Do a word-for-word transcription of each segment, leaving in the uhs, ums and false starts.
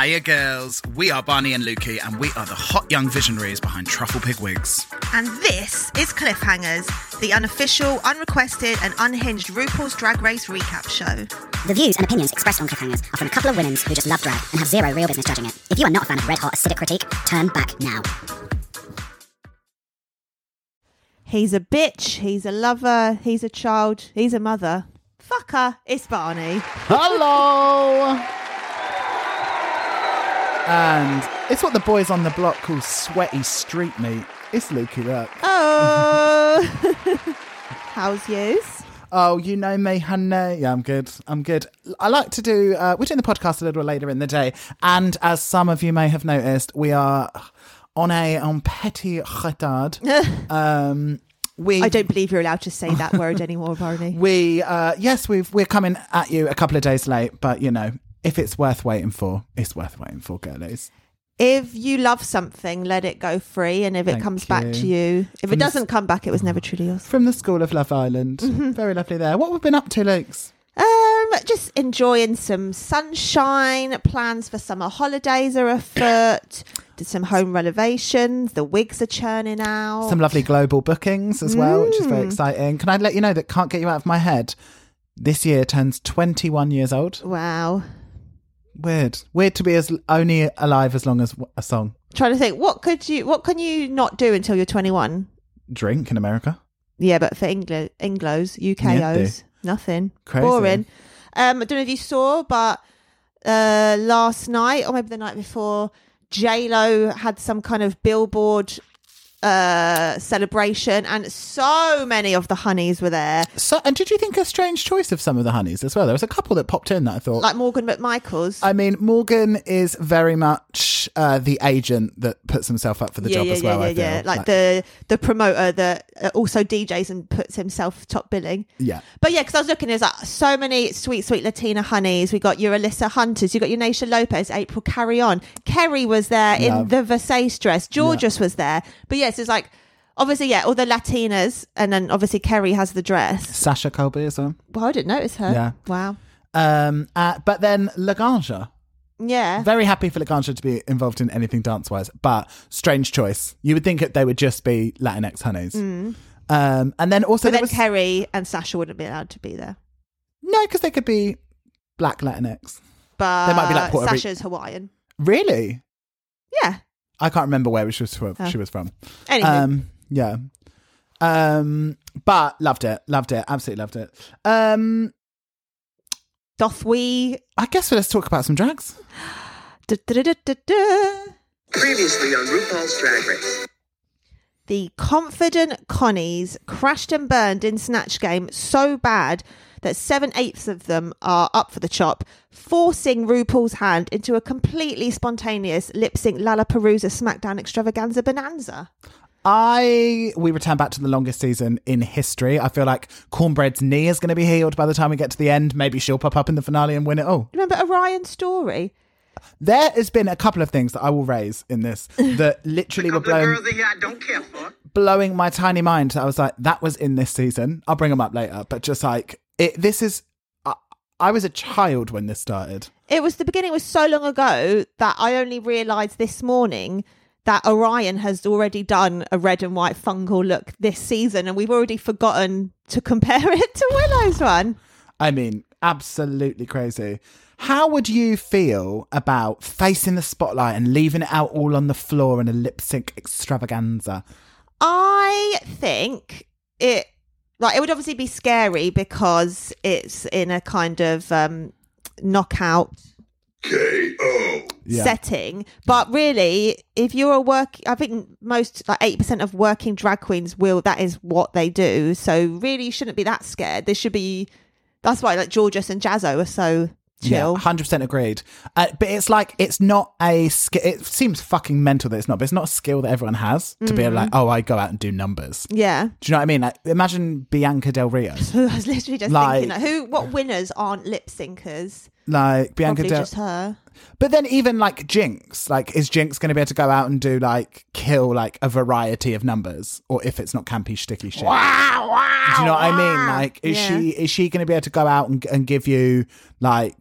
Hiya girls, we are Barney and Lukey and we are the hot young visionaries behind Truffle Pig Wigs. And this is Cliffhangers, the unofficial, unrequested and unhinged RuPaul's Drag Race recap show. The views and opinions expressed on Cliffhangers are from a couple of women who just love drag and have zero real business judging it. If you are not a fan of red hot acidic critique, turn back now. He's a bitch, he's a lover, he's a child, he's a mother. Fucker, it's Barney. Hello! And it's what the boys on the block call sweaty street meat. It's Lukey Rock. Oh! How's yours? Oh, you know me, honey. Yeah, I'm good. I'm good. I like to do, uh, we're doing the podcast a little later in the day. And as some of you may have noticed, we are on a on petit retard. um, we, I don't believe you're allowed to say that word anymore, Barney. We, uh, yes, we've, we're coming at you a couple of days late, but you know, if it's worth waiting for, it's worth waiting for, girlies. If you love something, let it go free. And if it Thank comes you. back to you, if From it the doesn't s- come back, it was never truly yours. From the School of Love Island. Mm-hmm. Very lovely there. What have we been up to, Lukes? Um, just enjoying some sunshine. Plans for summer holidays are afoot. Did some home renovations. The wigs are churning out. Some lovely global bookings as well, which is very Mm. exciting. Can I let you know that Can't Get You Out of My Head this year turns twenty-one years old? Wow. Weird. Weird to be as only alive as long as a song. Trying to think, what could you, what can you not do until you're twenty-one? Drink in America. Yeah, but for Anglo, Anglos, U K Os, nothing. Crazy. Boring. Um, I don't know if you saw, but uh, last night or maybe the night before, J-Lo had some kind of billboard uh, celebration and so many of the honeys were there. So, and did you think a strange choice of some of the honeys as well? There was a couple that popped in that I thought... Like Morgan McMichaels. I mean, Morgan is very much uh, the agent that puts himself up for the yeah, job yeah, as well, yeah, I yeah, feel. yeah. Like, the, the promoter that uh, also D Js and puts himself top billing. Yeah. But yeah, because I was looking, there's like so many sweet, sweet Latina honeys. We got your Alyssa Hunters, you got your Naysha Lopez, April Carry On. Kerry was there in Love. the Versace dress. Georgios was there. But yes, it's like, obviously, yeah, all the Latinas, and then obviously Kerry has the dress. Sasha Colby as well. Well, I didn't notice her. Yeah. Wow. Um, uh, but then Laganja. Yeah. Very happy for Laganja to be involved in anything dance-wise, but strange choice. You would think that they would just be Latinx honeys. Mm. Um, and then also But there then was... Kerry and Sasha wouldn't be allowed to be there. No, because they could be black Latinx. But They might be like Puerto Rican. Sasha's Hawaiian. Really? Yeah. I can't remember where she was from. Oh. She was from. Anyway. Um, yeah. Um, but loved it. Loved it. Absolutely loved it. Um, Doth we... I guess let's talk about some drags. Da, da, da, da, da. Previously on RuPaul's Drag Race. The confident Connies crashed and burned in Snatch Game so bad that seven-eighths of them are up for the chop, forcing RuPaul's hand into a completely spontaneous lip-sync Lollapalooza SmackDown Extravaganza Bonanza. I we return back to the longest season in history. I feel like Cornbread's knee is going to be healed by the time we get to the end. Maybe she'll pop up in the finale and win it all. Remember Orion's story? There has been a couple of things that I will raise in this that literally were blowing, girls that I don't care for. blowing my tiny mind. I was like, that was in this season. I'll bring them up later. But just like, it, this is... I, I was a child when this started. It was the beginning was so long ago that I only realised this morning that Orion has already done a red and white fungal look this season, and we've already forgotten to compare it to Willow's one. I mean, absolutely crazy. How would you feel about facing the spotlight and leaving it out all on the floor in a lip sync extravaganza? I think it like it would obviously be scary because it's in a kind of um, knockout K O. Yeah. setting, but really, if you're a work, I think most like eighty percent of working drag queens will. That is what they do. So really, you shouldn't be that scared. There should be. That's why like Georgios and Jazzo are so chill. Yeah, one hundred percent agreed. Uh, but it's like, it's not a skill. It seems fucking mental that it's not, but it's not a skill that everyone has to be like, oh, I go out and do numbers. Yeah. Do you know what I mean? Like, imagine Bianca Del Rio. I was literally just Like- thinking, like, who, what winners aren't lip syncers? Like, Bianca Probably Del just her. But then even like Jinx, like, is Jinx going to be able to go out and do like, kill like a variety of numbers? Or if it's not campy, sticky shit? Wow, wow. Do you know what I mean? Like, is Yeah. she is she going to be able to go out and, and give you like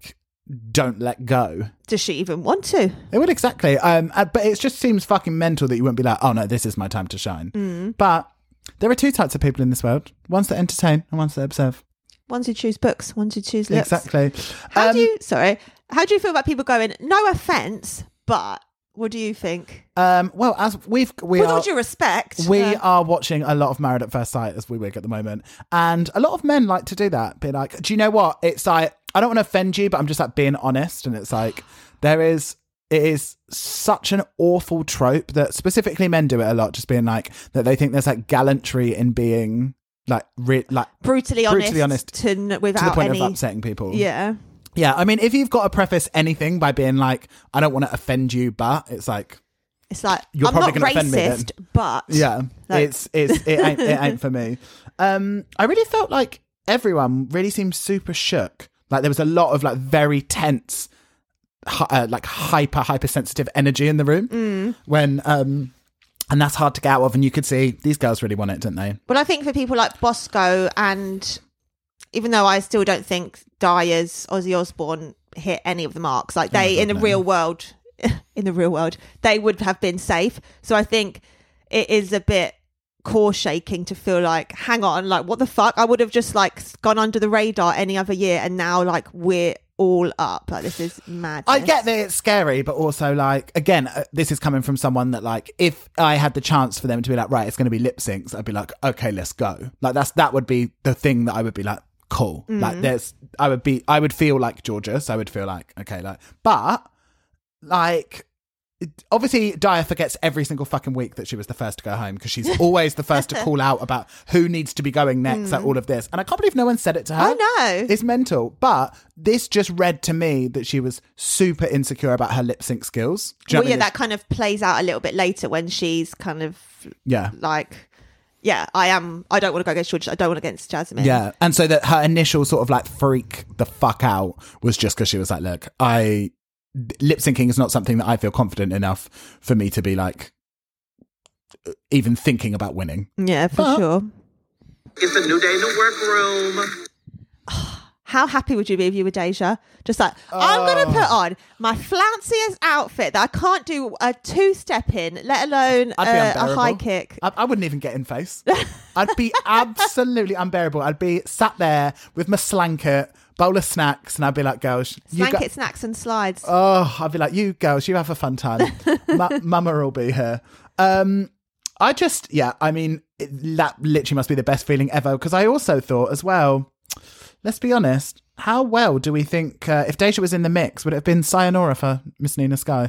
don't let go. Does she even want to? It would, exactly. Um, uh, but it just seems fucking mental that you wouldn't be like, oh no, this is my time to shine. Mm. But there are two types of people in this world. Ones that entertain and ones that observe. Ones who choose books, ones who choose lips. Exactly. How Um, do you, sorry, how do you feel about people going, no offence, but what do you think? Um, well, as we've... We With are, all due respect. We uh, are watching a lot of Married at First Sight as we wig at the moment. And a lot of men like to do that. Be like, do you know what? It's like, I don't want to offend you, but I'm just like being honest. And it's like, there is... It is such an awful trope that specifically men do it a lot, just being like that they think there's like gallantry in being like re- like brutally, brutally honest, honest to, n- without to the point any... of upsetting people. Yeah. Yeah, I mean, if you've got to preface anything by being like, I don't want to offend you, but it's like, It's like, You're I'm probably not gonna offend me then. racist, but... yeah, Like- it's it's it ain't it ain't for me. Um, I really felt like everyone really seemed super shook. Like there was a lot of like very tense, hi- uh, like hyper hypersensitive energy in the room Mm. when um, and that's hard to get out of. And you could see these girls really want it, didn't they? Well, I think for people like Bosco, and even though I still don't think Dyer's Ozzy Osbourne hit any of the marks, like they, Oh my God, in the no. real world, in the real world, they would have been safe. So I think it is a bit core shaking to feel like, hang on, like what the fuck? I would have just like gone under the radar any other year, and now like we're all up. Like this is mad. I get that it's scary, but also like, again, uh, this is coming from someone that like, if I had the chance for them to be like, right, it's going to be lip syncs, I'd be like, okay, let's go. Like that's, that would be the thing that I would be like, cool. Mm. Like there's, I would be, I would feel like Georgia. So I would feel like, okay, like, but like, it- obviously Dyer forgets every single fucking week that she was the first to go home because she's always the first to call out about who needs to be going next at all of this. And I can't believe no one said it to her. Mm. I know. It's mental. But this just read to me that she was super insecure about her lip sync skills. Do you know Well, what I yeah, mean? that kind of plays out a little bit later when she's kind of Yeah. like, yeah, I am. I don't want to go against George. I don't want to go against Jasmine. Yeah. And so that her initial sort of like freak the fuck out was just because she was like, look, I lip syncing is not something that I feel confident enough for me to be like even thinking about winning. Yeah, for But- sure. It's a new day in the workroom. How happy would you be if you were Deja? Just like, I'm going to put on my flounciest outfit that I can't do a two-step in, let alone I'd be uh, a unbearable. high kick. I, I wouldn't even get in face. I'd be absolutely unbearable. I'd be sat there with my slanket, bowl of snacks, and I'd be like, girls, you Blanket, go- snacks and slides. Oh, I'd be like, you girls, you have a fun time. Ma- Mama will be here. Um, I just, yeah, I mean, it, that literally must be the best feeling ever. Because I also thought as well, let's be honest, how well do we think, uh, if Deja was in the mix, would it have been sayonara for Miss Nina Sky?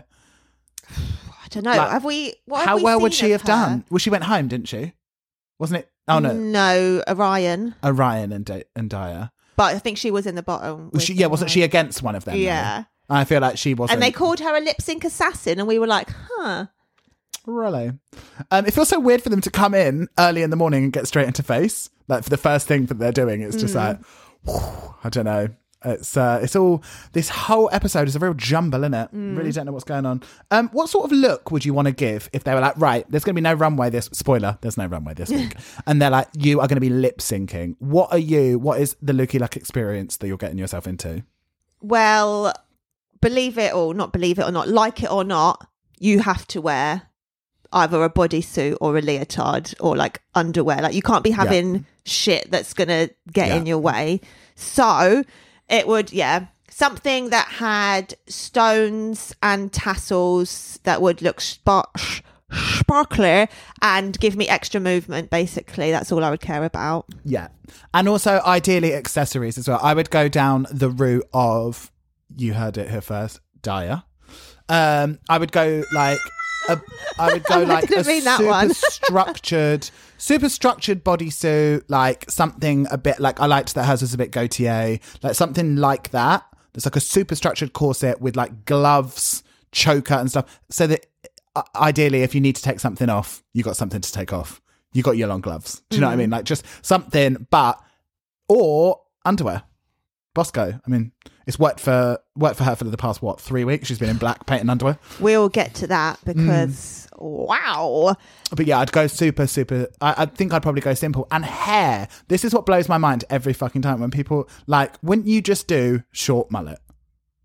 I don't know. like, have we? What have how we well would seen she of have her? done? Well, she went home, didn't she? Wasn't it? Oh, no. No, Orion. Orion and, D- and Dyer. But I think she was in the bottom. Was with she, yeah, wasn't she Orion. against one of them? though? Yeah. I feel like she wasn't. And they called her a lip sync assassin, and we were like, huh. Really? Um, it feels so weird for them to come in early in the morning and get straight into face. Like for the first thing that they're doing, it's just like, whew, I don't know. It's uh, it's all, this whole episode is a real jumble, isn't it? Really don't know what's going on. Um, what sort of look would you want to give if they were like, right, there's going to be no runway this, spoiler, there's no runway this week. And they're like, you are going to be lip syncing. What are you, what is the Looky Luck experience that you're getting yourself into? Well, believe it or not believe it or not, like it or not, you have to wear either a bodysuit or a leotard or like underwear. Like you can't be having shit that's going to get Yeah. in your way. So it would, yeah, something that had stones and tassels that would look spar- sh- sparkly and give me extra movement, basically. That's all I would care about. Yeah. And also ideally accessories as well. I would go down the route of, you heard it here first, Dyer. Um, I would go like, a, I would go like didn't a mean that super one. structured, super structured bodysuit, like something a bit like, I liked that hers was a bit Gautier, like something like that. There's like a super structured corset with like gloves, choker and stuff. So that uh, ideally, if you need to take something off, you got something to take off. You got your long gloves. Do you know what I mean? Like just something, but, or underwear. Bosco. I mean, it's worked for worked for her for the past, what, three weeks? She's been in black painting underwear. We'll get to that because, wow. But yeah, I'd go super, super. I, I think I'd probably go simple. And hair. This is what blows my mind every fucking time when people like, wouldn't you just do short mullet?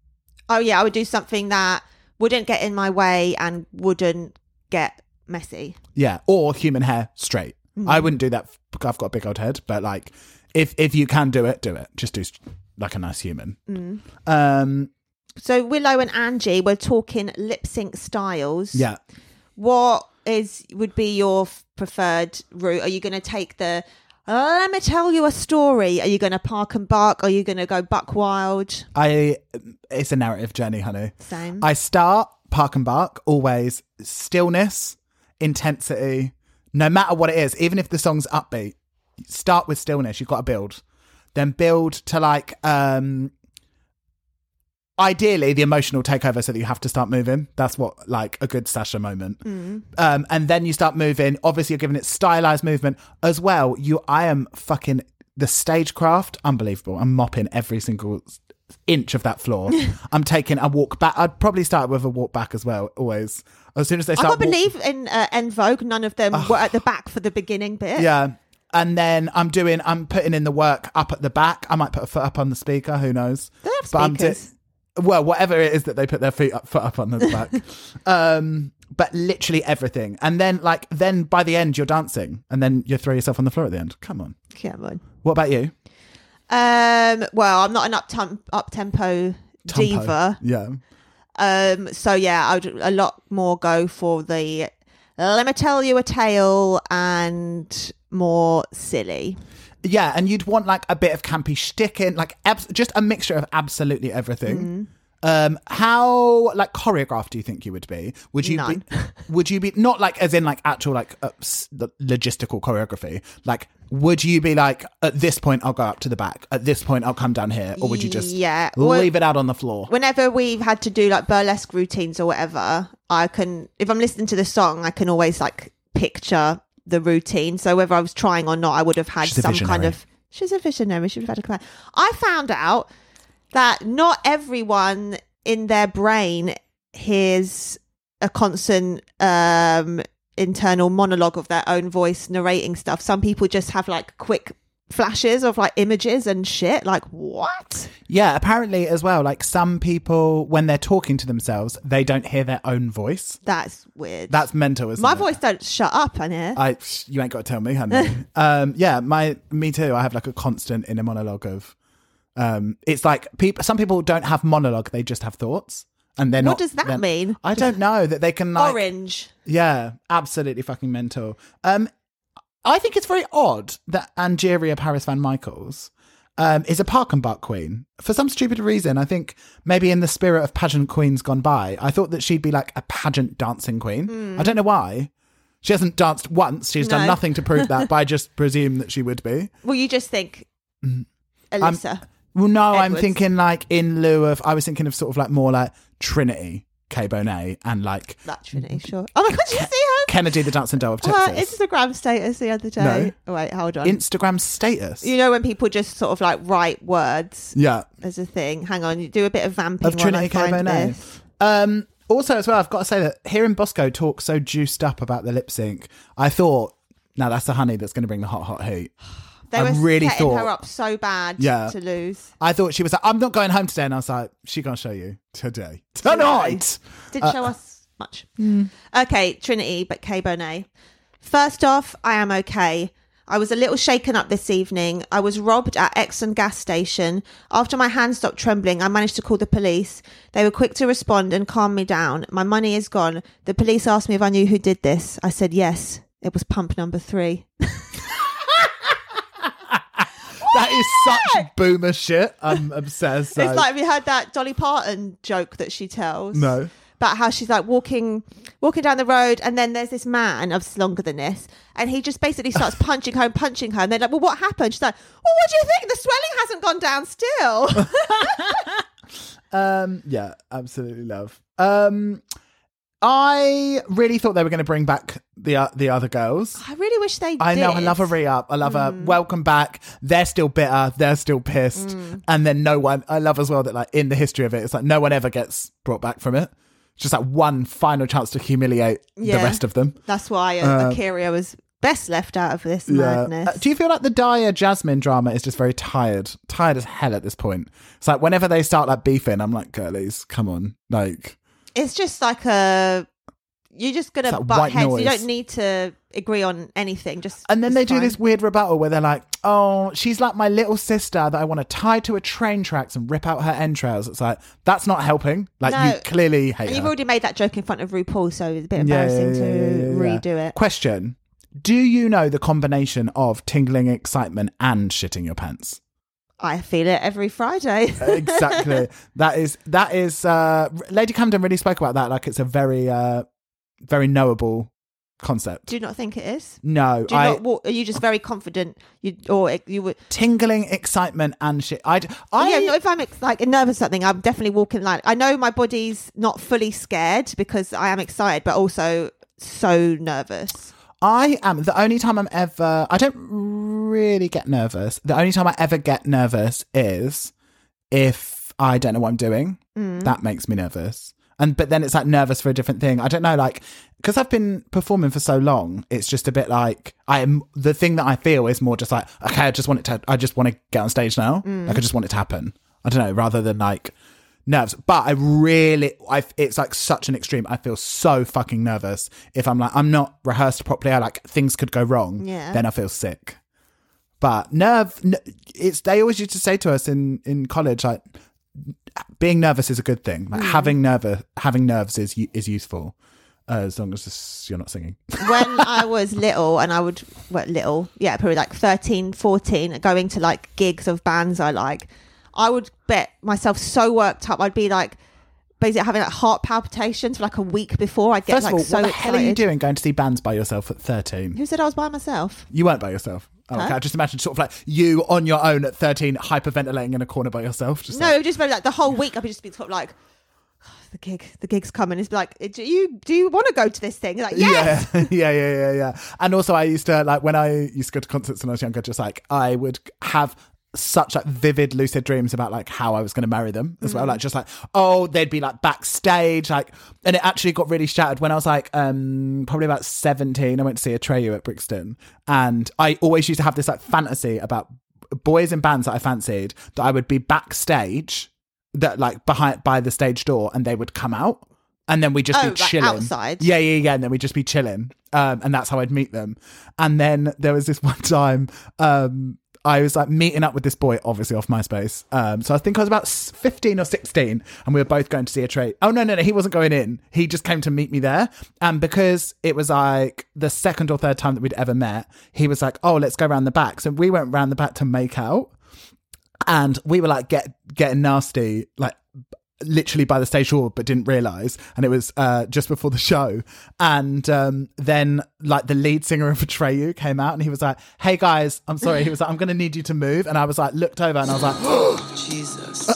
Oh yeah, I would do something that wouldn't get in my way and wouldn't get messy. Yeah, or human hair straight. Mm. I wouldn't do that because I've got a big old head, but like if if you can do it, do it. Just do like a nice human. Mm. Um So Willow and Angie were talking lip sync styles. Yeah. What is would be your preferred route? Are you going to take the let me tell you a story? Are you going to park and bark? Are you going to go buck wild? I it's a narrative journey, honey. Same. I start park and bark, always stillness, intensity, no matter what it is, even if the song's upbeat, start with stillness, you've got to build. Then build to like um ideally the emotional takeover so that you have to start moving. That's what like a good Sasha moment. Mm. Um, and then you start moving. Obviously you're giving it stylized movement as well. You, I am fucking the stagecraft. Unbelievable. I'm mopping every single inch of that floor. I'm taking a walk back. I'd probably start with a walk back as well. Always. As soon as they I start. can't believe walk- in uh, En Vogue, none of them were at the back for the beginning bit. Yeah. And then I'm doing, I'm putting in the work up at the back. I might put a foot up on the speaker. Who knows? They have but speakers. I'm di- Well, whatever it is that they put their feet up, foot up on the back. um, but literally everything. And then, like, then by the end, you're dancing. And then you throw yourself on the floor at the end. Come on. Come on. What about you? Um, well, I'm not an up up tempo diva. Yeah. Um, so yeah, I would a lot more go for the let me tell you a tale and more silly. Yeah, and you'd want like a bit of campy shtick in, like abs- just a mixture of absolutely everything. Mm. Um, how like choreographed do you think you would be? Would you None. be? Would you be not like as in like actual like uh, s- the logistical choreography? Like, would you be like at this point I'll go up to the back, at this point I'll come down here, or would you just yeah leave well, it out on the floor? Whenever we've had to do like burlesque routines or whatever, I can if I'm listening to the song, I can always like picture the routine. So whether I was trying or not, I would have had She's some kind of. She's a visionary. She would have had a plan. I found out that not everyone in their brain hears a constant um, internal monologue of their own voice narrating stuff. Some people just have like quick flashes of like images and shit. Like, what? Yeah, apparently as well, like some people, when they're talking to themselves, they don't hear their own voice. That's weird. That's mental, isn't my it? voice don't shut up, I hear. I, you ain't got to tell me, honey. um, yeah, my, me too. I have like a constant inner monologue of, um, it's like people, some people don't have monologue, they just have thoughts. And they're what not, does that mean? I don't know that they can like. Orange. Yeah, absolutely fucking mental. Um, I think it's very odd that Angeria Paris Van Michaels um, is a park and bark queen. For some stupid reason, I think maybe in the spirit of pageant queens gone by, I thought that she'd be like a pageant dancing queen. Mm. I don't know why. She hasn't danced once. She's no. done nothing to prove that, but I just presume that she would be. Well, you just think Alyssa. Um, well, no, Edwards. I'm thinking like in lieu of, I was thinking of sort of like more like Trinity K. Bonet and like that Trinity, sure. Oh my god, did you see her? Kennedy the Dancing Doll of Her Texas. Instagram status the other day. No. Oh, wait, hold on. Instagram status. You know when people just sort of like write words Yeah. as a thing. Hang on, you do a bit of vamping Of Trinity K. while I find Bonet. this. Um, also, as well, I've got to say that hearing Bosco talk so juiced up about the lip sync, I thought, now that's the honey that's going to bring the hot, hot heat. They I were really setting thought, her up so bad Yeah. to lose. I thought she was like, I'm not going home today. And I was like, she going to show you today. Tonight. Didn't Uh, show us much. Mm. Okay, Trinity, but K. Bonet. First off, I am okay. I was a little shaken up this evening. I was robbed at Exxon gas station. After my hand stopped trembling, I managed to call the police. They were quick to respond and calm me down. My money is gone. The police asked me if I knew who did this. I said yes. It was pump number three. That is such boomer shit. I'm obsessed. So. It's like, have you heard that Dolly Parton joke that she tells? No. About how she's like walking walking down the road and then there's this man, obviously longer than this, and he just basically starts punching her and punching her. And they're like, well, what happened? She's like, well, what do you think? The swelling hasn't gone down still. um, yeah, absolutely love. Um, I really thought they were going to bring back the uh, the other girls. I really wish they did. I know, I love a re-up. I love Mm. a welcome back. They're still bitter. They're still pissed. Mm. And then no one, I love as well that like in the history of it, it's like no one ever gets brought back from it. It's just like one final chance to humiliate Yeah. the rest of them. That's why uh, Uh, Akira was best left out of this Yeah. madness. Uh, do you feel like the Daya Jasmine drama is just very tired, tired as hell at this point? It's like whenever they start like beefing, I'm like, girlies, come on, like. It's just like a. You're just gonna It's like butt white heads. noise. You don't need to agree on anything. Just And then it's they do fine. this weird rebuttal where they're like, oh, she's like my little sister that I want to tie to a train tracks and rip out her entrails. It's like, that's not helping. Like, No. you clearly hate And you've her. already made that joke in front of RuPaul, so it's a bit Yeah, embarrassing yeah, yeah, to yeah, yeah, yeah. redo it. Question. Do you know the combination of tingling excitement and shitting your pants? I feel it every Friday. Exactly. that is, that is, uh, Lady Camden really spoke about that. Like, it's a very, uh, very knowable concept. Do you not think it is? No, Do you I, not? Walk, are you just very confident? You or you would? tingling excitement and shit. I, I, yeah, no, if I'm ex- like nervous or something, I'm definitely walking like I know my body's not fully scared because I am excited, but also so nervous. I am the only time I'm ever I don't really get nervous. The only time I ever get nervous is if I don't know what I'm doing. Mm. That makes me nervous. And but then it's like nervous for a different thing. I don't know, like because I've been performing for so long, it's just a bit like I am the thing that I feel is more just like, okay, I just want it to I just want to get on stage now. Mm. Like I just want it to happen. I don't know, rather than like nerves. But I really I it's like such an extreme. I feel so fucking nervous if I'm like I'm not rehearsed properly. I like things could go wrong. Yeah. Then I feel sick. But nerve n- it's they always used to say to us in in college like being nervous is a good thing. Like Mm. having nerve having nerves is is useful. Uh, as long as this, you're not singing. When I was little and I would, well, little, yeah, probably like thirteen, fourteen, going to like gigs of bands I like, I would get myself so worked up. I'd be like, basically having like heart palpitations for like a week before. I'd get First like of all, so what the excited. hell are you doing going to see bands by yourself at thirteen? Who said I was by myself? You weren't by yourself. Oh, Huh? okay. I just imagine sort of like you on your own at thirteen, hyperventilating in a corner by yourself. Just No, like, it would just be like the whole week I'd be just be sort of like, "Oh, the gig, the gig's coming. It's like, do you do you want to go to this thing? Like, yes. Yeah, yeah, yeah, yeah, yeah. And also, I used to like when I used to go to concerts when I was younger. Just like I would have such like vivid, lucid dreams about like how I was going to marry them as well. Like just like oh, they'd be like backstage, like, and it actually got really shattered when I was like um probably about seventeen. I went to see Atreyu at Brixton, and I always used to have this like fantasy about boys in bands that I fancied that I would be backstage, that like behind by the stage door, and they would come out. And then we'd just Oh, be like chilling outside? Yeah, yeah, yeah. And then we'd just be chilling. Um, and that's how I'd meet them. And then there was this one time, um, I was like meeting up with this boy, obviously off MySpace. Um, so I think I was about fifteen or sixteen, and we were both going to see a trade. Oh, no, no, no. He wasn't going in. He just came to meet me there. And because it was like the second or third time that we'd ever met, he was like, oh, let's go around the back. So we went round the back to make out. And we were like get getting nasty, like literally by the stage door, but didn't realise. And it was uh, just before the show. And um, then like the lead singer of Atreyu came out, and he was like, hey guys, I'm sorry. He was like, I'm going to need you to move. And I was like, looked over and I was like, oh, Jesus.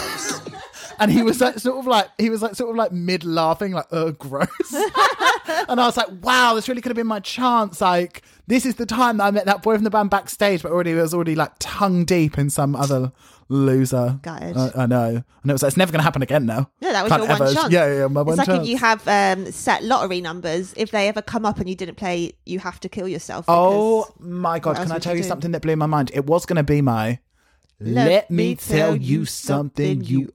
and he was like sort of like he was like sort of like mid laughing, like, oh, gross. And I was like, wow, this really could have been my chance. Like, this is the time that I met that boy from the band backstage, but already it was already like tongue deep in some other loser. Gutted. I, I know. And it was like, it's never going to happen again now. Yeah, that was Can't your one ever- chance. Yeah, yeah, my It's one like chance. if you have um, set lottery numbers. If they ever come up and you didn't play, you have to kill yourself. Oh because- my God, what else can I would tell you you do? something that blew my mind? It was going to be my Let, me tell you something, you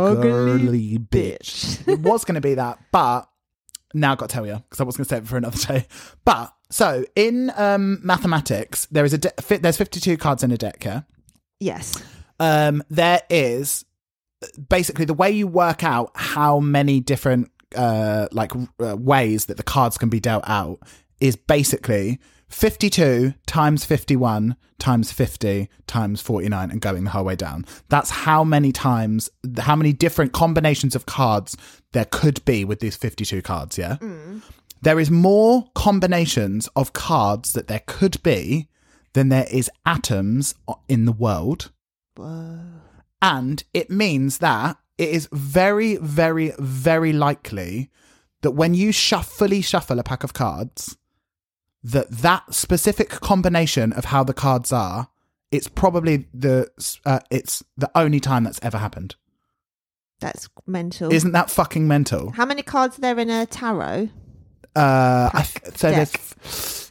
ugly bitch. It was going to be that, but now I've got to tell you, because I was going to save it for another day. But, so, in um, mathematics, there is a de- fi- there's fifty-two cards in a deck, yeah? Yes. Um, there is, basically, the way you work out how many different uh, like uh, ways that the cards can be dealt out is basically fifty-two times fifty-one times fifty times forty-nine and going the whole way down. That's how many times, how many different combinations of cards there could be with these fifty-two cards, yeah? Mm. There is more combinations of cards that there could be than there is atoms in the world. Whoa. And it means that it is very, very, very likely that when you shuff- fully shuffle a pack of cards, that that specific combination of how the cards are, it's probably the uh, it's the only time that's ever happened. That's mental. Isn't that fucking mental? How many cards are there in a tarot? Uh, I th- so deck. there's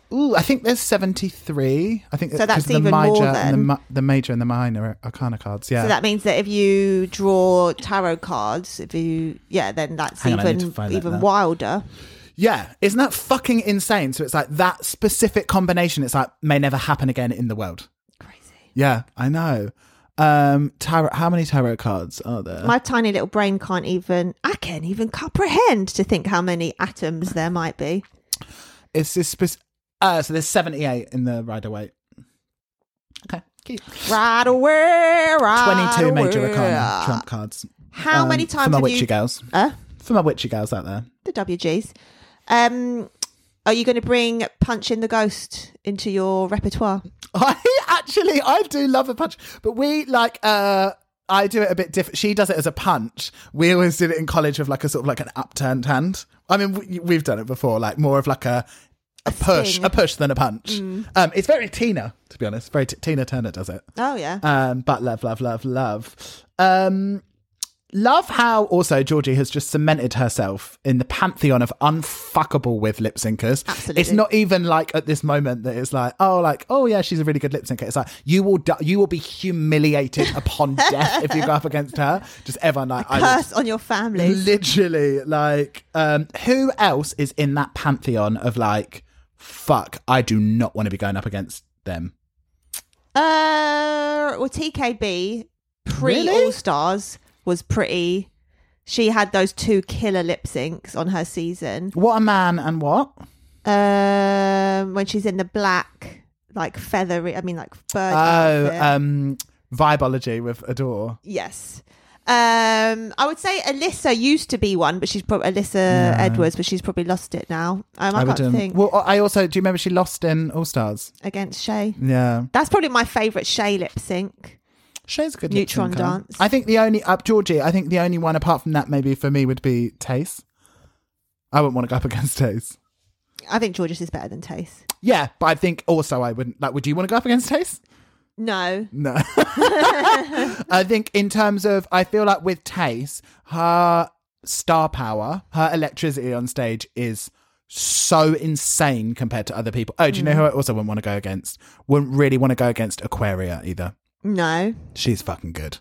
Ooh, I think there's seventy-three. I think So that's 'cause the even major more and the, then. mi- the major and the minor arcana cards. Yeah. So that means that if you draw tarot cards, if you yeah, then that's Hang on, I need to even find that even now. wilder. Yeah, isn't that fucking insane? So it's like that specific combination. It's like may never happen again in the world. Crazy. Yeah, I know. Um, tarot. How many tarot cards are there? My tiny little brain can't even. I can't even comprehend to think how many atoms there might be. It's this. Spec- uh, so there's seventy-eight in the Rider Waite. Okay, cute. Right away, right Twenty-two major away. arcana trump cards. How Um, many times for my have witchy you? girls? Uh, For my witchy girls out there. the W Gs. Um, are you going to bring Punch in the Ghost into your repertoire? I actually, I do love a punch, but we like, uh, I do it a bit different. She does it as a punch. We always did it in college with like a sort of like an upturned hand. I mean, we, we've done it before, like more of like a, a, push, sting. a push than a punch. Um, it's very Tina, to be honest. Very t- Tina Turner does it. Oh yeah. Um, but love, love, love, love. Um, love how also Georgie has just cemented herself in the pantheon of unfuckable with lip syncers. Absolutely. It's not even like at this moment that it's like, oh, like, oh yeah, she's a really good lip syncer. It's like you will, di- you will be humiliated upon death if you go up against her. Just everyone like, I Curse on your family. literally like, um, who else is in that pantheon of like, fuck, I do not want to be going up against them. Uh, well, T K B pre Really? All Stars was pretty. She had those two killer lip syncs on her season. What a man and what? Um, when she's in the black, like feathery, I mean, like bird. Oh, outfit. um, Vibology with Adore. Yes. Um, I would say Alyssa used to be one, but she's probably Alyssa Yeah. Edwards, but she's probably lost it now. Um, I, would, can't um, think Well, I also do you remember she lost in All Stars? against Shay. Yeah, That's probably my favourite Shay lip sync. Shay's a good Neutron lip syncer. dance. I think the only up uh, Georgie. I think the only one apart from that maybe for me would be Tace. I wouldn't want to go up against Tace. I think Georges is better than Tace. Yeah, but I think also I wouldn't like. Would you want to go up against Tace? No. No. I think in terms of, I feel like with Tace, her star power, her electricity on stage is so insane compared to other people. Oh, do you know who I also wouldn't want to go against? Wouldn't really want to go against Aquaria either. No. She's fucking good.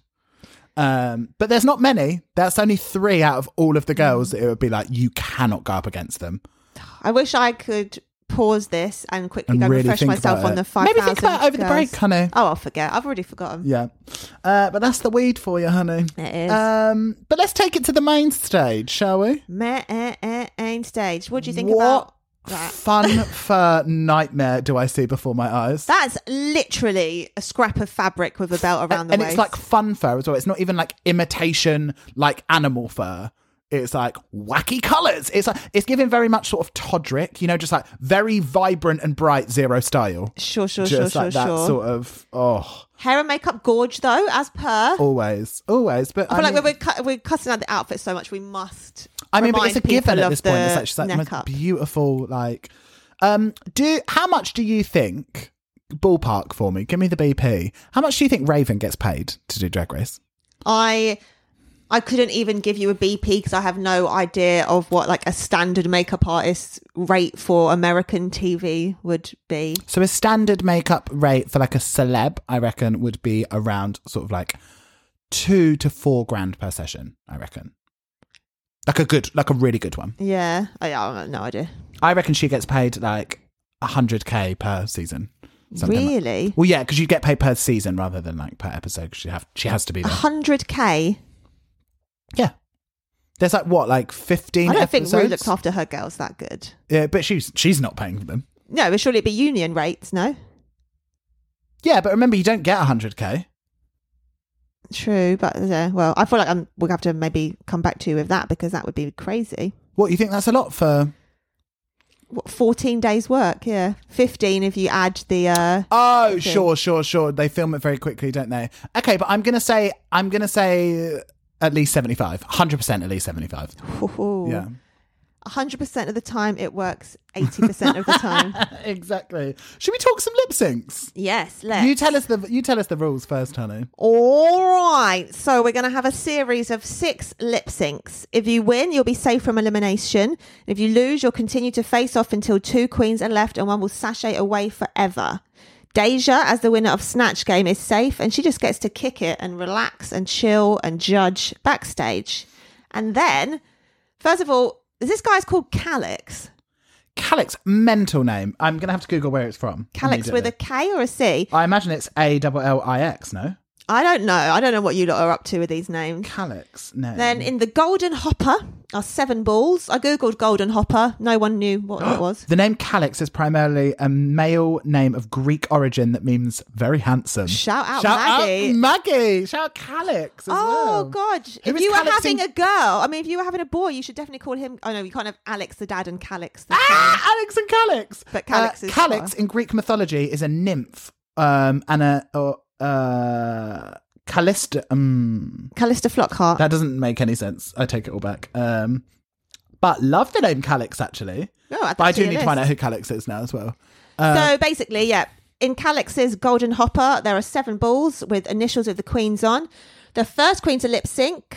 Um, but there's not many. That's only three out of all of the girls that it would be like, you cannot go up against them. I wish I could pause this and quickly And go really refresh think myself about on it. the five Maybe thousand. think about it over the break, honey. Oh, I'll forget. I've already forgotten. Yeah. Uh, but that's the weed for you, honey. It is. Um, but let's take it to the main stage, shall we? Main eh, eh, eh, stage. What do you think what about that? fun fur nightmare do I see before my eyes? That's literally a scrap of fabric with a belt around and the and waist. it's like fun fur as well. It's not even like imitation, like animal fur. It's like wacky colours. It's like it's giving very much sort of Todrick, you know, just like very vibrant and bright Zero style. Sure, sure, just sure, like sure, that sure. sort of oh, Hair and makeup gorge though, as per. always, always. But I feel I like mean, we're, cut, we're cutting out the outfit so much, we must. I mean, but remind it's a given people at of this point. It's the actually like the neck most up. beautiful. Like, um, do how much do you think? Ballpark for me. Give me the B P. How much do you think Raven gets paid to do Drag Race? I I couldn't even give you a B P because I have no idea of what like a standard makeup artist rate for American T V would be. So a standard makeup rate for like a celeb, I reckon, would be around sort of like two to four grand per session. I reckon, like a good, like a really good one. Yeah, I, I have no idea. I reckon she gets paid like a hundred k per season. Something like- Really? Well, yeah, because you get paid per season rather than like per episode. Because she have she has to be A there. hundred K? Yeah. There's like what, like fifteen I don't episodes? think Rue looks after her girls that good. Yeah, but she's she's not paying for them. No, but surely it'd be union rates, no? Yeah, but remember, you don't get one hundred k. True, but uh, well, I feel like I'm, we'll have to maybe come back to you with that because that would be crazy. What, you think that's a lot for... What, fourteen days work, yeah. fifteen if you add the... Uh, Oh, thing. sure, sure, sure. They film it very quickly, don't they? Okay, but I'm going to say, I'm going to say at least seventy-five. one hundred percent at least seventy-five. ooh. Yeah. one hundred percent of the time it works eighty percent of the time. Exactly. Should we talk some lip syncs? Yes, let's. You tell us the you tell us the rules first, honey. All right. So we're going to have a series of six lip syncs. If you win, you'll be safe from elimination. If you lose, you'll continue to face off until two queens are left and one will sashay away forever. Deja, as the winner of Snatch Game, is safe and she just gets to kick it and relax and chill and judge backstage. And then, first of all, this guy's called Calix. Calix, mental name. I'm going to have to Google where it's from. Calix with a K or a C? I imagine it's A L L I X, no? I don't know. I don't know what you lot are up to with these names. Calix, no. Then in the Golden Hopper are seven balls. I googled Golden Hopper. No one knew what it was. The name Calix is primarily a male name of Greek origin that means very handsome. Shout out Shout Maggie. out Maggie. Shout out Calix as Oh, well. God. Who If is you were Calix having in- a girl, I mean, if you were having a boy, you should definitely call him... Oh, no, you can't have Alex the dad and Calix the son. Ah, Alex and Calix. But Calix uh, is Calix far. in Greek mythology is a nymph um, and a... Or, uh, Callista... Um, Callista Flockhart. that doesn't make any sense. I take it all back. Um, but love the name Calix, actually. Oh, add But I that do to need your to find out list. who Calix is now as well. So basically, yeah, in Calix's Golden Hopper, there are seven balls with initials of the queens on. The first queen to lip sync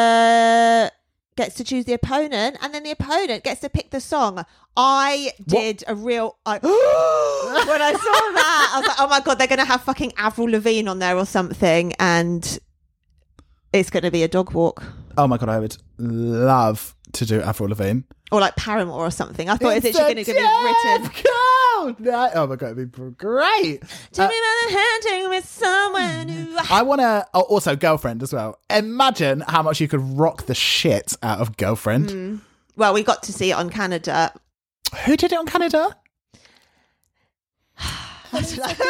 uh, gets to choose the opponent, and then the opponent gets to pick the song. I did a real... I, when I saw that, I was like, oh my God, they're going to have fucking Avril Lavigne on there or something, and it's going to be a dog walk. Oh my God, I would love to do Avril Lavigne. Or like Paramore or something. I thought it was It's literally a going to be written. death count! No, oh my God, it'd be great. Take Uh, me by the hand, take me somewhere new. I want to, oh, also Girlfriend as well. Imagine how much you could rock the shit out of Girlfriend. Well, we got to see it on Canada. Who did it on Canada? Because Um,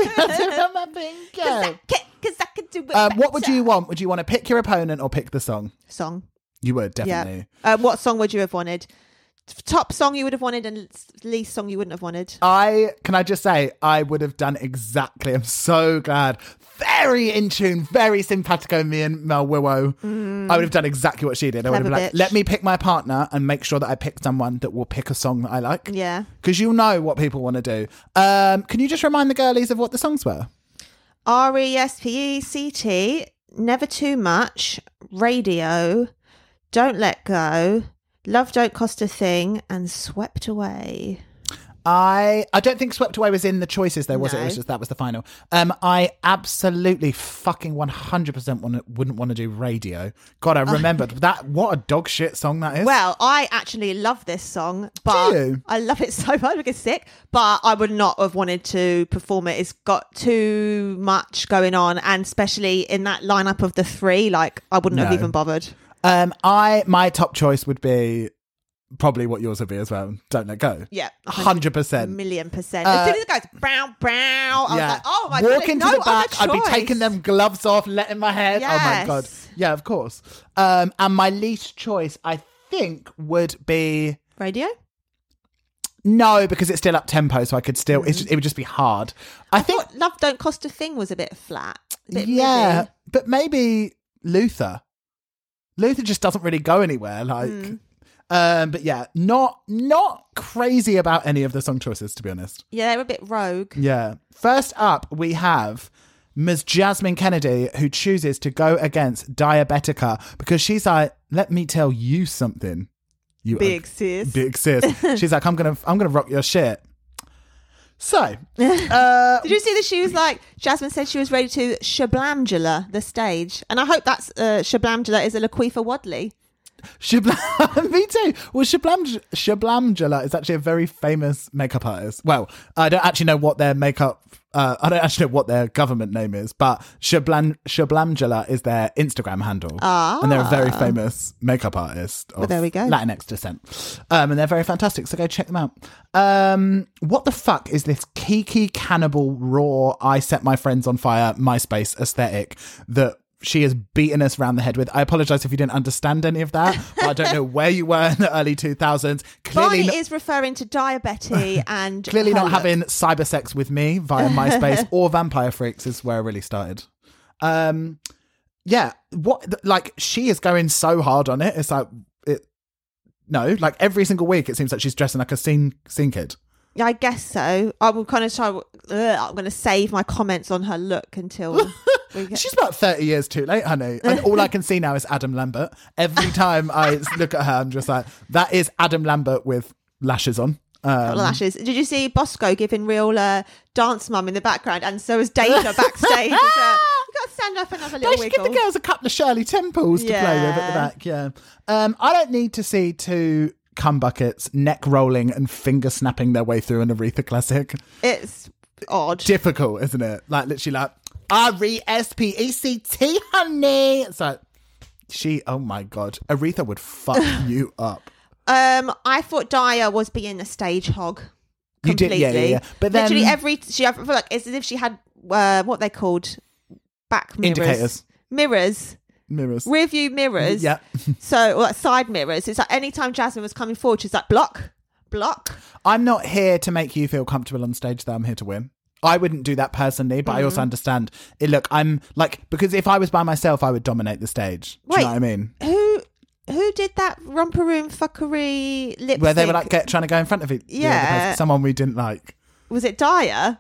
I could do it what would better. you want? Would you want to pick your opponent or pick the song? Song. You would, definitely. Yeah. Um, what song would you have wanted? Top song you would have wanted and least song you wouldn't have wanted. I, can I just say, I would have done exactly. I'm so glad. Very in tune, very simpatico, me and Mel Willow. I would have done exactly what she did. I would have been Clever like, bitch. let me pick my partner and make sure that I pick someone that will pick a song that I like. Yeah. Because you know what people want to do. Um, can you just remind the girlies of what the songs were? R E S P E C T, Never Too Much, Radio, Don't Let Go, Love Don't Cost a Thing, and Swept Away. I I don't think Swept Away was in the choices though, was it? No. It was just that was the final. Um, I absolutely fucking one hundred percent want wouldn't want to do Radio. God, I remembered that. What a dog shit song that is. Well, I actually love this song, but you? I love it so much. I get sick, but I would not have wanted to perform it. It's got too much going on, and especially in that lineup of the three, like I wouldn't have No. even bothered. um, I my top choice would be probably what yours would be as well. Don't Let Go. Yeah, Hundred percent. million percent. Uh, As soon as it goes, brow, brow, I was like, oh my god, Walk there's into no the back. other I'd be choice. taking them gloves off, letting my hair. Oh my Yes. God. Yeah, of course. Um, and my least choice, I think, would be Radio. no, because it's still up tempo, so I could still. It's just, it would just be hard. I, I think. thought Love Don't Cost a Thing was a bit flat. A bit Yeah, midi. but maybe Luther. Luther just doesn't really go anywhere. Like, Hmm. um, but yeah, not not crazy about any of the song choices, to be honest. Yeah, they were a bit rogue. Yeah. First up, we have Miz Jasmine Kennedy, who chooses to go against Diabetica because she's like, "Let me tell you something, you Big ug- sis. big sis." She's like, "I'm gonna, I'm gonna rock your shit." So, uh, Did you see that she was like, Jasmine said she was ready to Shablamdula the stage. And I hope that's, uh, Shablamdula is a Laquifa Wadley. Shablam, me too. Well, Shablam, Shablamjala is actually a very famous makeup artist. Well, I don't actually know what their makeup, uh, I don't actually know what their government name is, but Shablam, Shablamjala is their Instagram handle. Ah. And they're a very famous makeup artist of Well, there we go. Latinx descent. Um, and they're very fantastic, so go check them out. Um, what the fuck is this Kiki Cannibal Raw I Set My Friends on Fire MySpace aesthetic that she has beaten us around the head with? I apologise if you didn't understand any of that. But I don't know where you were in the early two thousands. Clearly, Barney not, is referring to Diabetes and clearly her not look. having cyber sex with me via MySpace or Vampire Freaks is where I really started. Um, yeah, what like she is going so hard on it. It's like it. No, like every single week it seems like she's dressing like a scene scene kid. Yeah, I guess so. I will kind of try. Ugh, I'm going to save my comments on her look until we get... She's about thirty years too late, honey. And all I can see now is Adam Lambert. Every time I look at her, I'm just like, that is Adam Lambert with lashes on. Um, lashes. Did you see Bosco giving real uh, dance mum in the background? And so is Deja backstage. uh, you got to stand up and have a little they should wiggle. give the girls a couple of Shirley Temples to Yeah. play with at the back. Yeah. Um, I don't need to see two cum buckets neck rolling and finger snapping their way through an Aretha classic. It's odd. Difficult, isn't it? Like literally like R E S P E C T, honey. It's like she, oh my God. Aretha would fuck you up. Um, I thought Daya was being a stage hog. You did, Completely. yeah, yeah, yeah. But then literally every she, I feel like it's as if she had uh, what they called back mirrors, Indicators. mirrors, Mirrors. rear view mirrors. Yeah. So or like side mirrors. It's like anytime Jasmine was coming forward, she's like block, block. I'm not here to make you feel comfortable on stage, though. I'm here to win. I wouldn't do that personally, but mm. I also understand it. Look, I'm like, because if I was by myself, I would dominate the stage. Do Wait, you know what I mean? Who who did that romper room fuckery lip Where they sync? were like get, trying to go in front of it. Yeah. Someone we didn't like. Was it Daya?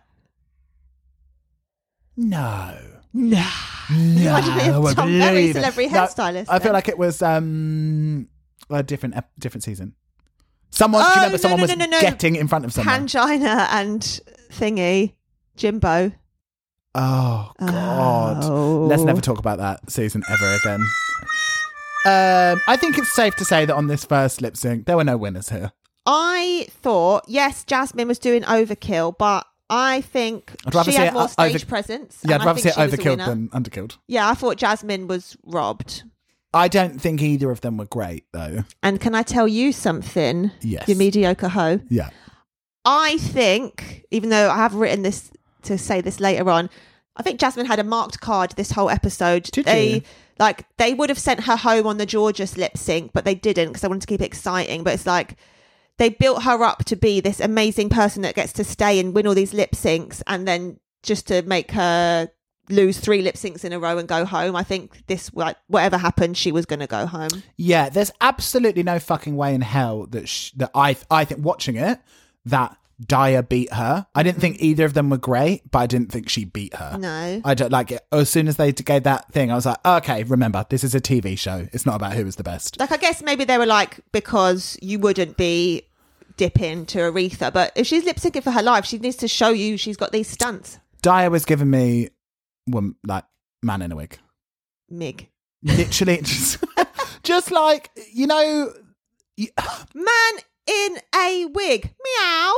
No. No. No. Imagine being I Tom believe Berry, it. celebrity No, hairstylist. I feel then. like it was um a different ep- different season. Someone, do Oh, you remember no, someone no, was no, no, no. getting in front of someone? Pangina and thingy, Jimbo. Oh, God. Oh. Let's never talk about that season ever again. Um, I think it's safe to say that on this first lip sync, there were no winners here. I thought, yes, Jasmine was doing overkill, but I think I'd rather she see had it more o- stage over- presence. Yeah, and I'd I rather see think it she was the overkilled winner. than underkilled. Yeah, I thought Jasmine was robbed. I don't think either of them were great, though. And can I tell you something? Yes. You mediocre hoe. Yeah. I think, even though I have written this to say this later on, I think Jasmine had a marked card this whole episode. Did they, you? Like, they would have sent her home on the Georgia's lip sync, but they didn't because they wanted to keep it exciting. But it's like, they built her up to be this amazing person that gets to stay and win all these lip syncs, and then just to make her lose three lip syncs in a row and go home. I think this, like, whatever happened, she was going to go home. Yeah, there's absolutely no fucking way in hell that sh- that I I think watching it that Daya beat her. I didn't think either of them were great, but I didn't think she beat her. No. I don't like it. As soon as they gave that thing, I was like, okay, remember, this is a T V show. It's not about who was the best. Like, I guess maybe they were like, because you wouldn't be dipping to Aretha, but if she's lip syncing for her life, she needs to show you she's got these stunts. Daya was giving me one like man in a wig. Mig. Literally, just, just like, you know, you, Man in a wig. Meow.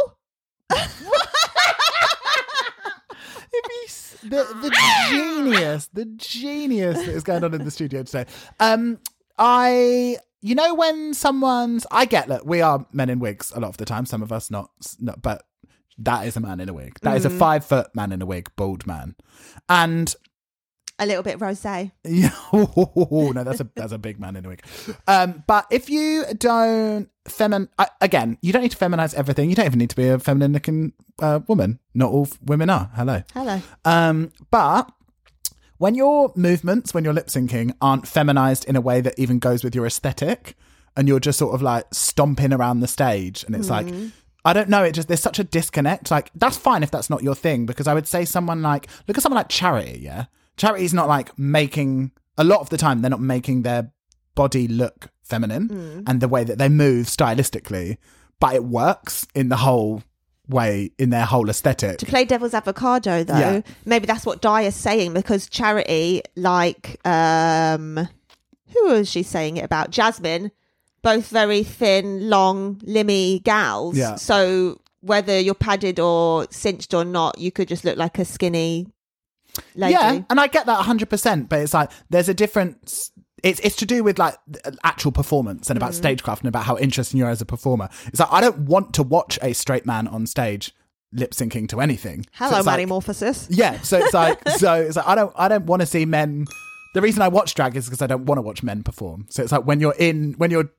the, the genius, the genius that is going on in the studio today. Um, I, you know, when someone's, I get that we are men in wigs a lot of the time. Some of us not, not but that is a man in a wig. That mm. is a five foot man in a wig, bald man, and a little bit rosé. Yeah, oh, no, that's a that's a big man in a wig. Um, but if you don't femin, I, again, you don't need to feminize everything. You don't even need to be a feminine looking uh, woman. Not all f- women are. Hello, hello. Um, but when your movements, when you're lip syncing, aren't feminized in a way that even goes with your aesthetic, and you're just sort of like stomping around the stage, and it's mm. like, I don't know, it just, there's such a disconnect. Like, that's fine if that's not your thing, because I would say someone like, look at someone like Charity, yeah? Charity's not like making, a lot of the time, they're not making their body look feminine mm. and the way that they move stylistically, but it works in the whole way, in their whole aesthetic. To play devil's avocado, though, yeah. maybe that's what Daya's saying, because Charity, like, um, who was she saying it about? Jasmine, both very thin, long, limmy gals. Yeah. So whether you're padded or cinched or not, you could just look like a skinny lady. Yeah, and I get that one hundred percent, but it's like, there's a difference. It's it's to do with like actual performance and about mm. stagecraft and about how interesting you are as a performer. It's like, I don't want to watch a straight man on stage lip syncing to anything. Hello, so Manimorphosis. Like, yeah, so it's like, so it's like, I don't, I don't want to see men. The reason I watch drag is because I don't want to watch men perform. So it's like when you're in, when you're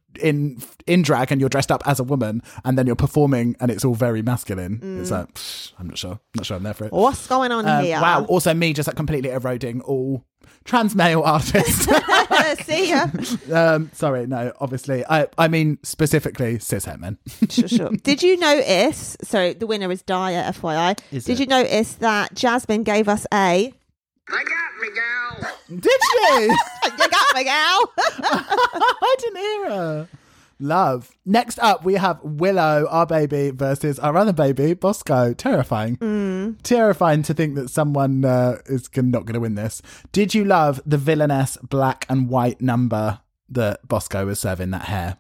in in drag and you're dressed up as a woman and then you're performing and it's all very masculine. Mm. It's like, pff, I'm not sure. I'm not sure I'm there for it. What's going on um, here? Wow. Also me just like completely eroding all trans male artists. See ya. Um, sorry, no, obviously. I, I mean, specifically cis het men. Sure, sure. Did you notice, so the winner is Daya, F Y I. Is Did it? you notice that Jasmine gave us a... I got me, gal. Did you? You got me, gal. I didn't hear her. Love. Next up, we have Willow, our baby, versus our other baby, Bosco. Terrifying. Mm. Terrifying to think that someone uh, is g- not going to win this. Did you love the villainous black and white number that Bosco was serving, that hair?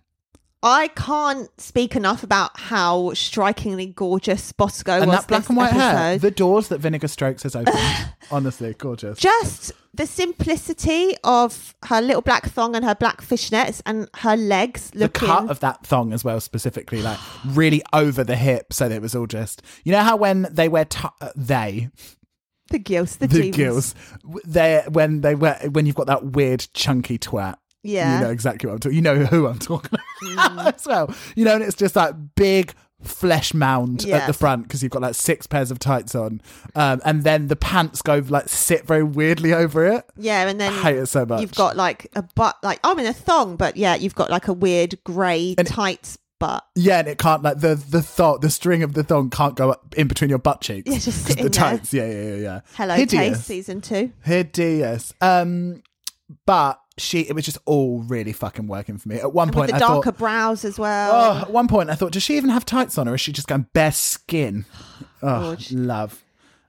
I can't speak enough about how strikingly gorgeous Bosco And was that black this and white hair. episode. The doors that Vinegar Strokes has opened. Honestly, gorgeous. Just the simplicity of her little black thong and her black fishnets and her legs The looking... cut of that thong as well, specifically, like really over the hip, so that it was all just... You know how when they wear... T- uh, they... The gills, the, The jeans. gills. They when they wear... When you've got that weird chunky twat. Yeah. You know exactly what I'm talking... You know who I'm talking about mm. as well. You know, and it's just like big... flesh mound Yeah. at the front because you've got like six pairs of tights on, um, and then the pants go like sit very weirdly over it. Yeah, and then I hate it so much. you've got like a butt, like I'm in a thong, but yeah, you've got like a weird grey And- tights butt. Yeah, and it can't like the the thong, the string of the thong can't go up in between your butt cheeks. Yeah, just 'cause sitting the there. tights. Yeah, yeah, yeah, yeah. Hello, Hideous. Taste season two. Hideous. Um, but she, it was just all really fucking working for me. At one And point, with the I darker thought, brows as well. oh, at one point I thought, does she even have tights on, or is she just going bare skin? Oh, Gorge. love.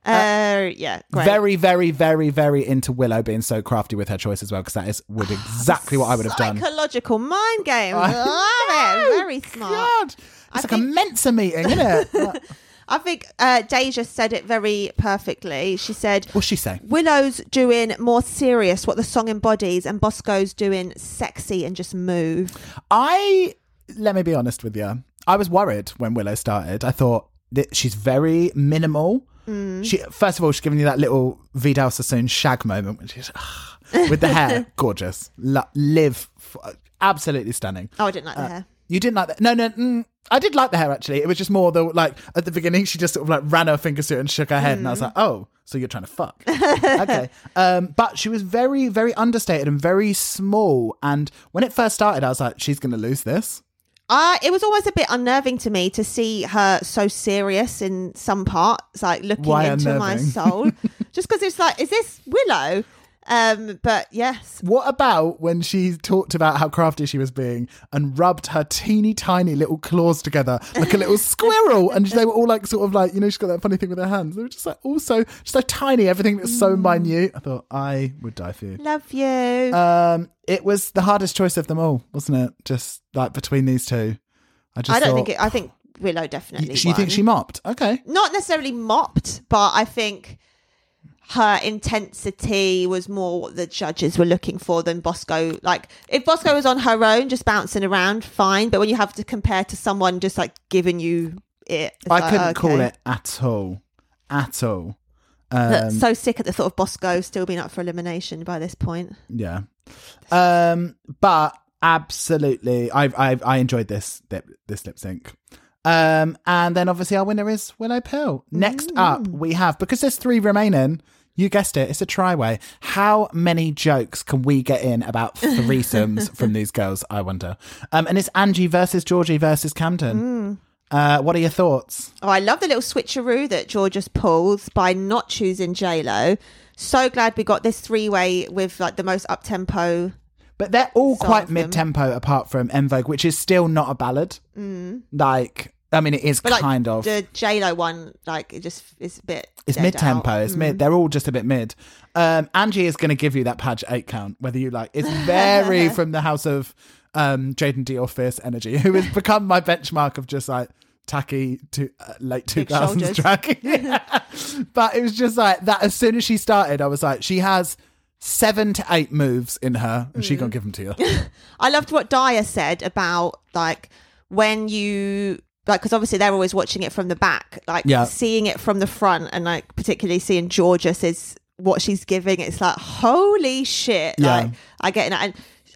Uh, yeah, great. Very, very, very, very into Willow being so crafty with her choice as well, because that is would exactly what I would have done. Psychological mind games. I Love it. Very smart. God, it's I like think- a Mensa meeting, isn't it? I think uh, Deja said it very perfectly. She said, What's she saying? Willow's doing more serious what the song embodies, and Bosco's doing sexy and just move. I let me be honest with you. I was worried when Willow started. I thought that she's very minimal. Mm. She first of all, she's giving you that little Vidal Sassoon shag moment, which is with the hair, gorgeous, Lo- live, f- absolutely stunning. Oh, I didn't like the Uh, hair. You didn't like that? No, no. Mm, I did like the hair actually. It was just more the like at the beginning she just sort of like ran her fingers through it and shook her head, and I was like, oh, so you're trying to fuck? Okay. Um, but she was very, very understated and very small. And when it first started, I was like, she's going to lose this. Uh, it was always a bit unnerving to me to see her so serious in some parts, like looking Why into my unnerving? soul. Just because it's like, is this Willow? Um, but yes. What about when she talked about how crafty she was being and rubbed her teeny tiny little claws together like a little squirrel, and they were all like sort of like, you know, she's got that funny thing with her hands. They were just like also just so tiny, everything was so minute. I thought I would die for you. Love you. Um, it was the hardest choice of them all, wasn't it? Just like between these two. I just I don't thought, think it, I think Willow definitely you, you won. think she mopped? Okay. Not necessarily mopped, but I think her intensity was more what the judges were looking for than Bosco. Like, if Bosco was on her own, just bouncing around, fine. But when you have to compare to someone just like giving you it, it's I like, couldn't okay. call it at all. At all. Um, so sick at the thought of Bosco still being up for elimination by this point. Yeah. Um, but absolutely, I I I enjoyed this lip, this lip sync. Um, and then obviously our winner is Willow Pill. Next up, we have, because there's three remaining, you guessed it, it's a try-way. How many jokes can we get in about threesomes from these girls, I wonder? Um, and it's Angie versus Georgie versus Camden. Uh, what are your thoughts? Oh, I love the little switcheroo that Georgia's pulls by not choosing J-Lo. So glad we got this three-way with like the most up-tempo. But they're all Some quite of them. mid-tempo apart from En Vogue, which is still not a ballad. Mm. Like, I mean, it is But like kind of. the J-Lo one, like it just is a bit It's dead mid-tempo. out. It's mid. They're all just a bit mid. Um, Angie is going to give you that Page eight count, whether you like. It's very from the house of um, Jaden Dior Fierce Energy, who has become my benchmark of just like tacky to uh, late two Big thousands shoulders. track. Yeah. But it was just like that. As soon as she started, I was like, she has seven to eight moves in her, and she gonna give them to you. I loved what Daya said about like when you like, because obviously they're always watching it from the back, like Yeah. seeing it from the front, and like particularly seeing Georgia says what she's giving. It's like holy shit! Yeah. Like I get it, and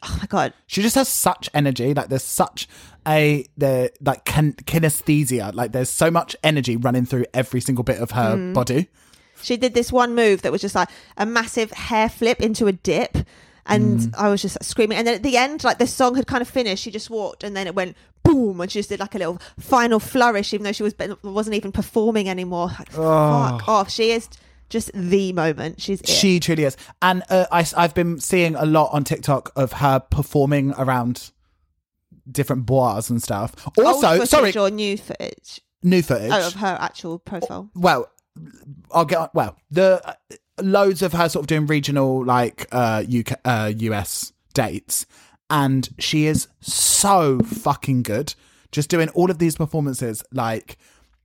Oh my God. She just has such energy. Like there's such a the like kin- kinesthesia. Like there's so much energy running through every single bit of her Mm. body. She did this one move that was just like a massive hair flip into a dip. And Mm. I was just like, screaming. And then at the end, like the song had kind of finished. She just walked and then it went boom. And she just did like a little final flourish, even though she was, wasn't even performing anymore. Like, Oh. fuck off. She is just the moment. She's it. She truly is. And uh, I, I've been seeing a lot on TikTok of her performing around different bars and stuff. Also, Old footage sorry, or new footage? new footage. Oh, of her actual profile. Well, I'll get on. Well, the uh, loads of her sort of doing regional, like uh, U K, uh, U S dates. And she is so fucking good. Just doing all of these performances, like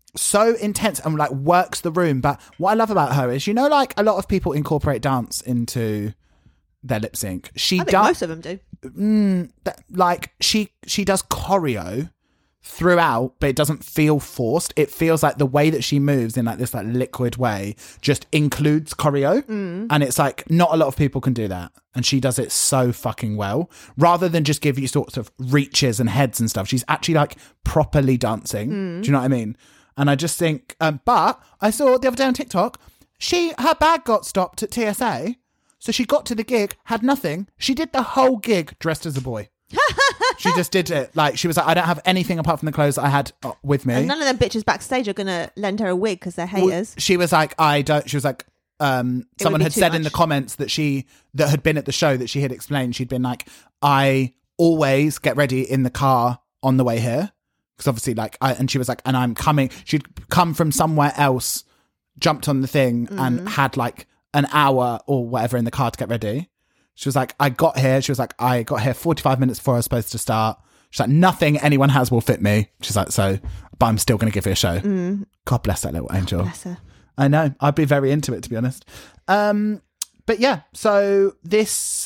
so intense and like works the room. But what I love about her is, you know, like a lot of people incorporate dance into their lip sync. She I think does most of them do. mm, that, like she she does choreo throughout, but it doesn't feel forced. It feels like the way that she moves in like this like liquid way just includes choreo, Mm. and it's like not a lot of people can do that, and she does it so fucking well. Rather than just give you sorts of reaches and heads and stuff, she's actually like properly dancing. Mm. Do you know what I mean? And I just think, um, but I saw the other day on TikTok, she her bag got stopped at T S A. So she got to the gig, had nothing. She did the whole gig dressed as a boy. She just did it. Like, she was like, I don't have anything apart from the clothes that I had uh, with me. And none of them bitches backstage are going to lend her a wig because they're haters. She was like, I don't, she was like, um, It someone would be had too said in much. the comments that she, that had been at the show, that she had explained, she'd been like, I always get ready in the car on the way here. Because obviously, like, I, and she was like, and I'm coming, she'd come from somewhere else, jumped on the thing Mm. and had like an hour or whatever in the car to get ready. She was like, I got here. She was like, I got here forty-five minutes before I was supposed to start. She's like, nothing anyone has will fit me. She's like, so, but I'm still going to give you a show. Mm. God bless that little angel. Bless her. I know. I'd be very into it, to be honest. Um, but yeah, so this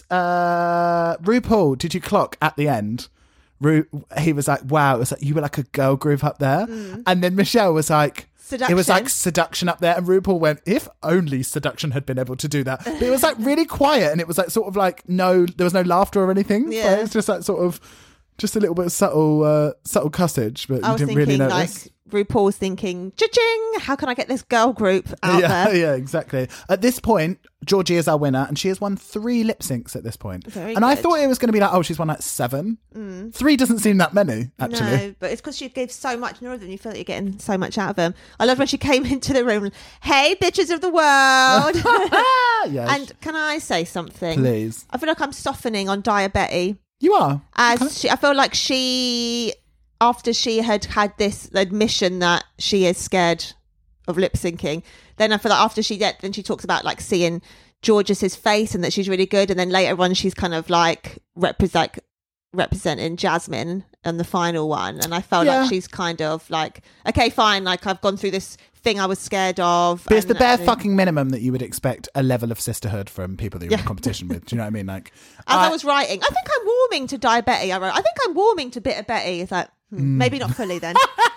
uh, RuPaul, did you clock at the end? Ru- he was like, wow, it was like, you were like a girl group up there. Mm. And then Michelle was like, Seduction. it was like seduction up there. And RuPaul went, if only seduction had been able to do that. But it was like really quiet. And it was like sort of like, no, there was no laughter or anything. Yeah. But it was just like sort of, just a little bit of subtle, uh, subtle cussage. But I you was didn't thinking really like notice. RuPaul's thinking, cha-ching, how can I get this girl group out yeah, there? yeah, exactly. At this point, Georgie is our winner, and she has won three lip syncs at this point. Very and I good. thought it was going to be like, oh, she's won like seven. Three doesn't seem that many, actually. No, but it's because she gives so much more of them. You feel like you're getting so much out of them. I love when she came into the room. Hey, bitches of the world! Yes, And can I say something? please. I feel like I'm softening on Diabetti. You are. As she, I feel like she, after she had had this admission that she is scared of lip syncing, then I feel like after she did, then she talks about like seeing George's face and that she's really good, and then later on she's kind of like represent like representing Jasmine on the final one, and I felt Yeah. like she's kind of like, okay, fine, like I've gone through this thing I was scared of. But it's the and- bare and- fucking minimum that you would expect a level of sisterhood from people that you're in Yeah. competition with. Do you know what I mean? Like, As I, I- was writing, I think I'm warming to Diabetti. I wrote, I think I'm warming to Bitter Betty. It's like, Mm. hmm, maybe not fully then.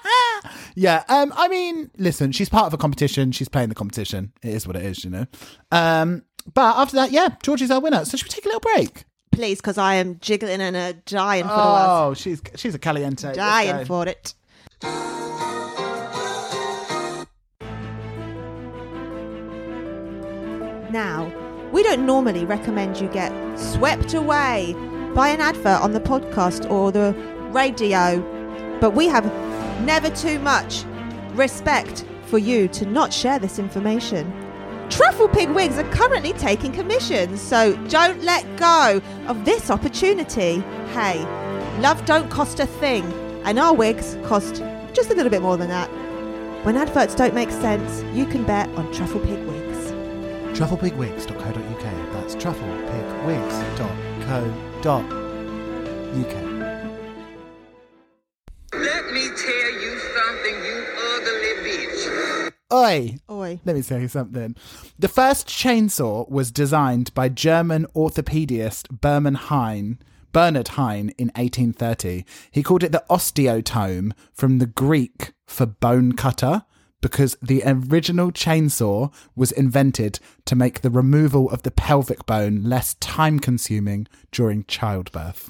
yeah. Um. I mean, listen, she's part of a competition. She's playing the competition. It is what it is, you know. Um. But after that, yeah, Georgie's our winner. So should we take a little break? Please, because I am jiggling and uh, dying for the world. Oh, she's she's a caliente. Let's Dying go. for it. Now, we don't normally recommend you get swept away by an advert on the podcast or the radio, but we have never too much respect for you to not share this information. Truffle Pig Wigs are currently taking commissions, so don't let go of this opportunity. Hey, love don't cost a thing, and our wigs cost just a little bit more than that. When adverts don't make sense, you can bet on Truffle Pig Wigs. truffle pig wigs dot co dot uk. That's truffle pig wigs dot co dot uk. Let me tell you something, you ugly bitch. Oi! Oi. Let me tell you something. The first chainsaw was designed by German orthopedist Berman Hein, Bernard Hein in eighteen thirty. He called it the osteotome, from the Greek for bone cutter, because the original chainsaw was invented to make the removal of the pelvic bone less time-consuming during childbirth.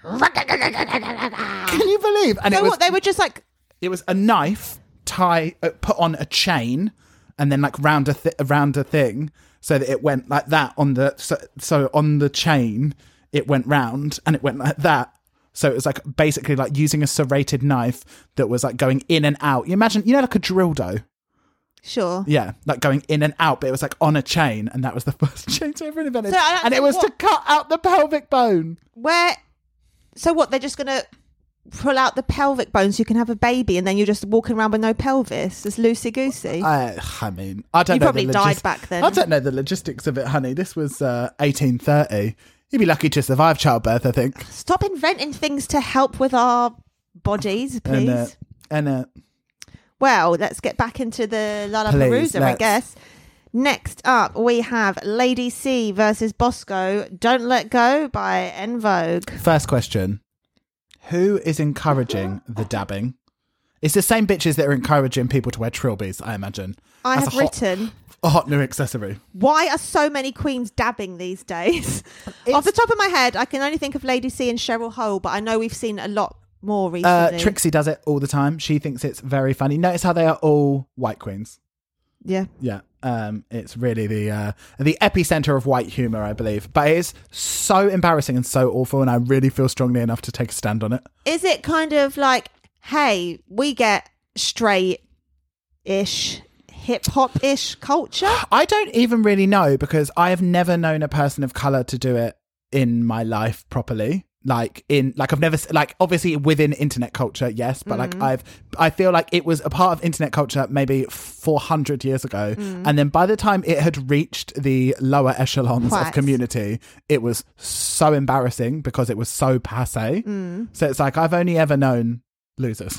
Can you believe? And So it was what, they were just like, it was a knife tie uh, put on a chain and then like round a th- around a thing so that it went like that on the so, so on the chain it went round and it went like that. So it was like basically like using a serrated knife that was like going in and out. You imagine, you know, like a drill dough. sure. Yeah, like going in and out, but it was like on a chain, and that was the first chainsaw ever invented. So I don't and it think was what- to cut out the pelvic bone. Where, so what, they're just going to pull out the pelvic bone so you can have a baby and then you're just walking around with no pelvis? It's loosey-goosey. I, I mean, I don't You know. probably the died back then. I don't know the logistics of it, honey. This was uh, eighteen thirty. You'd be lucky to survive childbirth, I think. Stop inventing things to help with our bodies, please. And, uh, and uh, Well, let's get back into the Please, Lollapalooza, I let's. guess. Next up, we have Lady C versus Bosco. Don't Let Go by En Vogue. first question: who is encouraging the dabbing? It's the same bitches that are encouraging people to wear trilbies, I imagine. I As have a hot, written, a hot new accessory. why are so many queens dabbing these days? Off the top of my head, I can only think of Lady C and Cheryl Hole, but I know we've seen a lot more Uh, recently. Trixie does it all the time. She thinks it's very funny. Notice how they are all white queens. Yeah. Yeah, um, it's really the uh, the epicenter of white humor, I believe. But it is so embarrassing and so awful, and I really feel strongly enough to take a stand on it. Is it kind of like, hey, we get straight-ish, hip-hop-ish culture? I don't even really know, because I have never known a person of color to do it in my life properly. Like in, like I've never, like obviously within internet culture, yes, but like I've, I feel like it was a part of internet culture maybe four hundred years ago, and then by the time it had reached the lower echelons Quacks. of community, it was so embarrassing because it was so passe. So it's like I've only ever known losers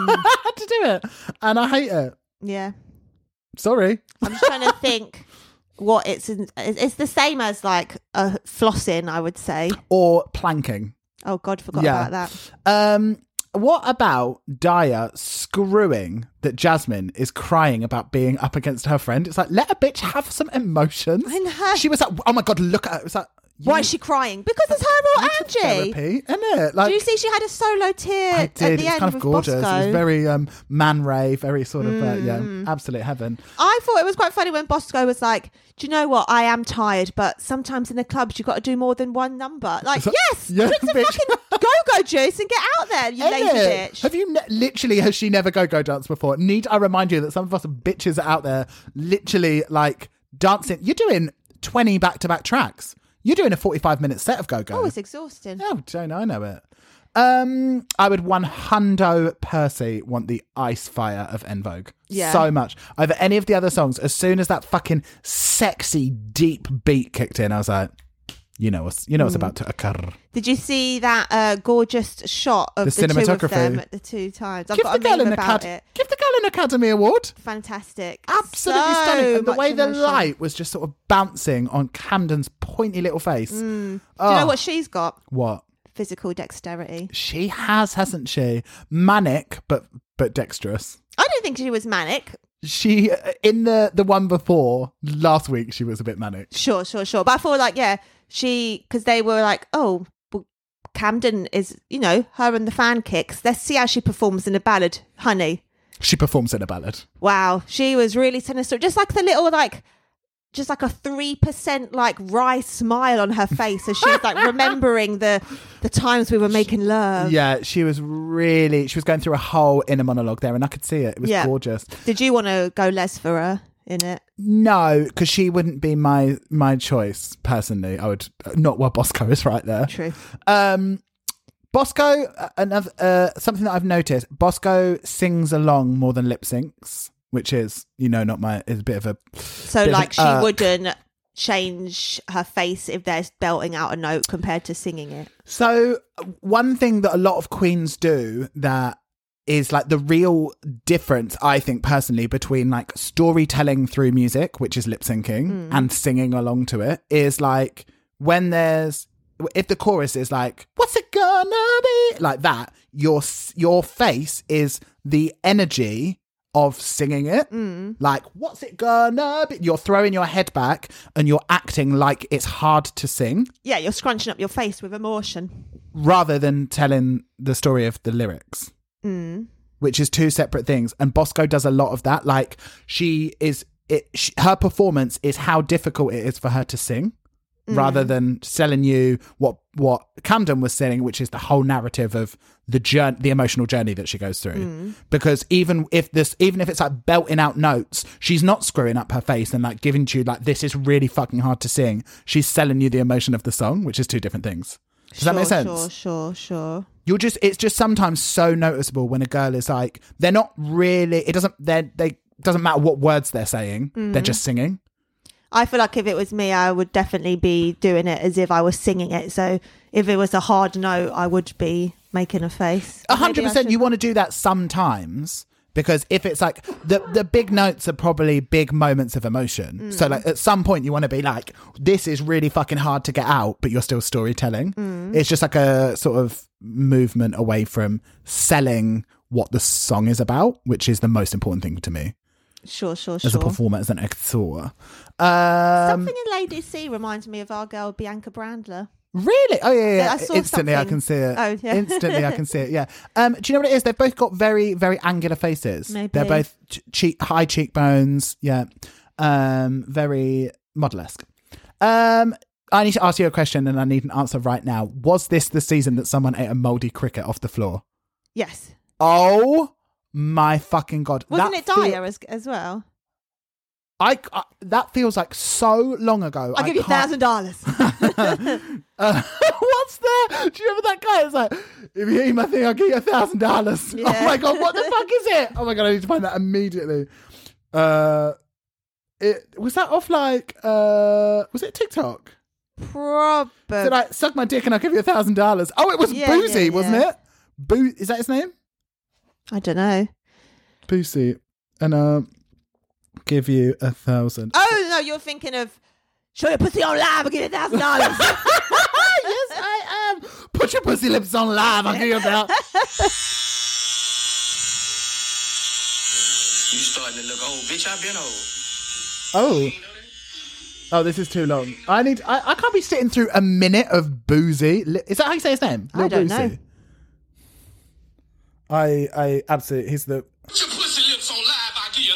to do it, and I hate it. Yeah. Sorry. I'm just trying to think what it's in, it's the same as like a flossing, I would say. Or planking. Oh God, forgot Yeah. about that. Um, what about Daya screwing that Jasmine is crying about being up against her friend? It's like, let a bitch have some emotions. I know. She was like, oh my God, look at her. It was like, Why is she crying? Because it's her or Angie. therapy, isn't it? Like, Do you see she had a solo tear I at did. the It's end kind of with gorgeous. Bosco? It was very um, Man Ray, very sort of, uh, yeah, Mm. absolute heaven. I thought it was quite funny when Bosco was like, do you know what? I am tired, but sometimes in the clubs you've got to do more than one number. Like, So- yes, Yeah, drink some bitch. fucking go-go juice and get out there, you lazy Isn't it? bitch. Have you ne- literally, has she never go-go danced before? Need I remind you that some of us bitches are out there literally like dancing. You're doing twenty back-to-back tracks. You're doing a forty-five minute set of go-go. Oh, it's exhausting. Oh, don't I know it. Um, I would one hundo Percy want the ice fire of En Vogue. Yeah. So much. Over any of the other songs, as soon as that fucking sexy, deep beat kicked in, I was like, you know what's, you know what's about to occur. Did you see that uh, gorgeous shot of The the, two of cinematography. them at the two times? I've Give got the, a girl meme an about Acad- it. give the girl an Academy Award. Fantastic. Absolutely So stunning. And the much way the emotion. light was just sort of bouncing on Camden's pointy little face. Do you Oh, know what she's got? what? Physical dexterity. She has, hasn't she? Manic, but but dexterous. I don't think she was manic. She, in the, the one before, last week, she was a bit manic. Sure, sure, sure. But I feel like, yeah, she, because they were like, oh, well, Camden is, you know, her and the fan kicks. Let's see how she performs in a ballad, honey. She performs in a ballad. Wow, she was really sinister. Just like the little, like, just like a three percent like wry smile on her face as she was like remembering the the times we were making love. Yeah, she was really, she was going through a whole inner monologue there, and I could see it. It was Yeah. gorgeous. Did you want to go Les for her in it? No, because she wouldn't be my my choice, personally. I would, not while Bosco is right there. True. Um, Bosco, uh, another uh, something that I've noticed, Bosco sings along more than lip syncs, which is, you know, not my, is a bit of a... So bit of like an she irk. wouldn't change her face if they're belting out a note compared to singing it. So one thing that a lot of queens do that is like the real difference, I think personally, between like storytelling through music, which is lip syncing, and singing along to it, is like when there's, if the chorus is like, what's it gonna be? Like that, your your face is the energy of singing it. Mm. Like, what's it gonna be? You're throwing your head back and you're acting like it's hard to sing Yeah, you're scrunching up your face with emotion. rather than telling the story of the lyrics, Mm. which is two separate things. And Bosco does a lot of that. Like, she is, it, she, her performance is how difficult it is for her to sing. Rather than selling you what what Camden was selling, which is the whole narrative of the journey, the emotional journey that she goes through. Mm. Because even if this, even if it's like belting out notes, she's not screwing up her face and like giving to you like, this is really fucking hard to sing. She's selling you the emotion of the song, which is two different things. Does sure, that make sense? Sure, sure, sure. You're just, it's just sometimes so noticeable when a girl is like, they're not really, it doesn't, they're, they doesn't matter what words they're saying, Mm. they're just singing. I feel like if it was me, I would definitely be doing it as if I was singing it. So if it was a hard note, I would be making a face. A hundred Maybe I percent. should- You want to do that sometimes because if it's like the the big notes are probably big moments of emotion. Mm. So like at some point you want to be like, this is really fucking hard to get out, but you're still storytelling. Mm. It's just like a sort of movement away from selling what the song is about, which is the most important thing to me Sure, sure, as a sure. performer, as an actor. Um, Something in Lady C reminds me of our girl Bianca Brandler. Really? Oh, yeah, yeah. Yeah, yeah. I saw Instantly, I something. can see it. Oh, yeah. Instantly, I can see it, yeah. Um, do you know what it is? They've both got very, very angular faces. Maybe. They're both ch- cheek, high cheekbones, yeah. Um, very model-esque. Um, I need to ask you a question and I need an answer right now. Was this the season that someone ate a mouldy cricket off the floor? Yes. Oh, my fucking God. Wasn't That it feel- Dyer as, as well? I, I that feels like so long ago. I'll I give you a can't- thousand dollars. Uh, what's that? Do you remember that guy? It's like, if you eat my thing, I'll give you a thousand dollars. Yeah. Oh my God, what the fuck is it? Oh my God, I need to find that immediately. Uh, it was that off like, uh, was it TikTok? Probably. Is it like, suck my dick and I'll give you a thousand dollars? Oh, it was Yeah, Boozy, yeah, wasn't yeah. it? Boo, is that his name? I don't know. Boozy. And, uh, give you a thousand. Oh, no, you're thinking of show your pussy on live, I'll give you a thousand dollars. Yes, I am. Put your pussy lips on live. I'll give you a belt. You starting to look old, bitch. I been old. Oh. Oh, this is too long. I need. I, I can't be sitting through a minute of Boozy. Li- Is that how you say his name? I Lil don't Boozy. know. I I absolutely. He's the. Put your pussy lips on live. I'll give you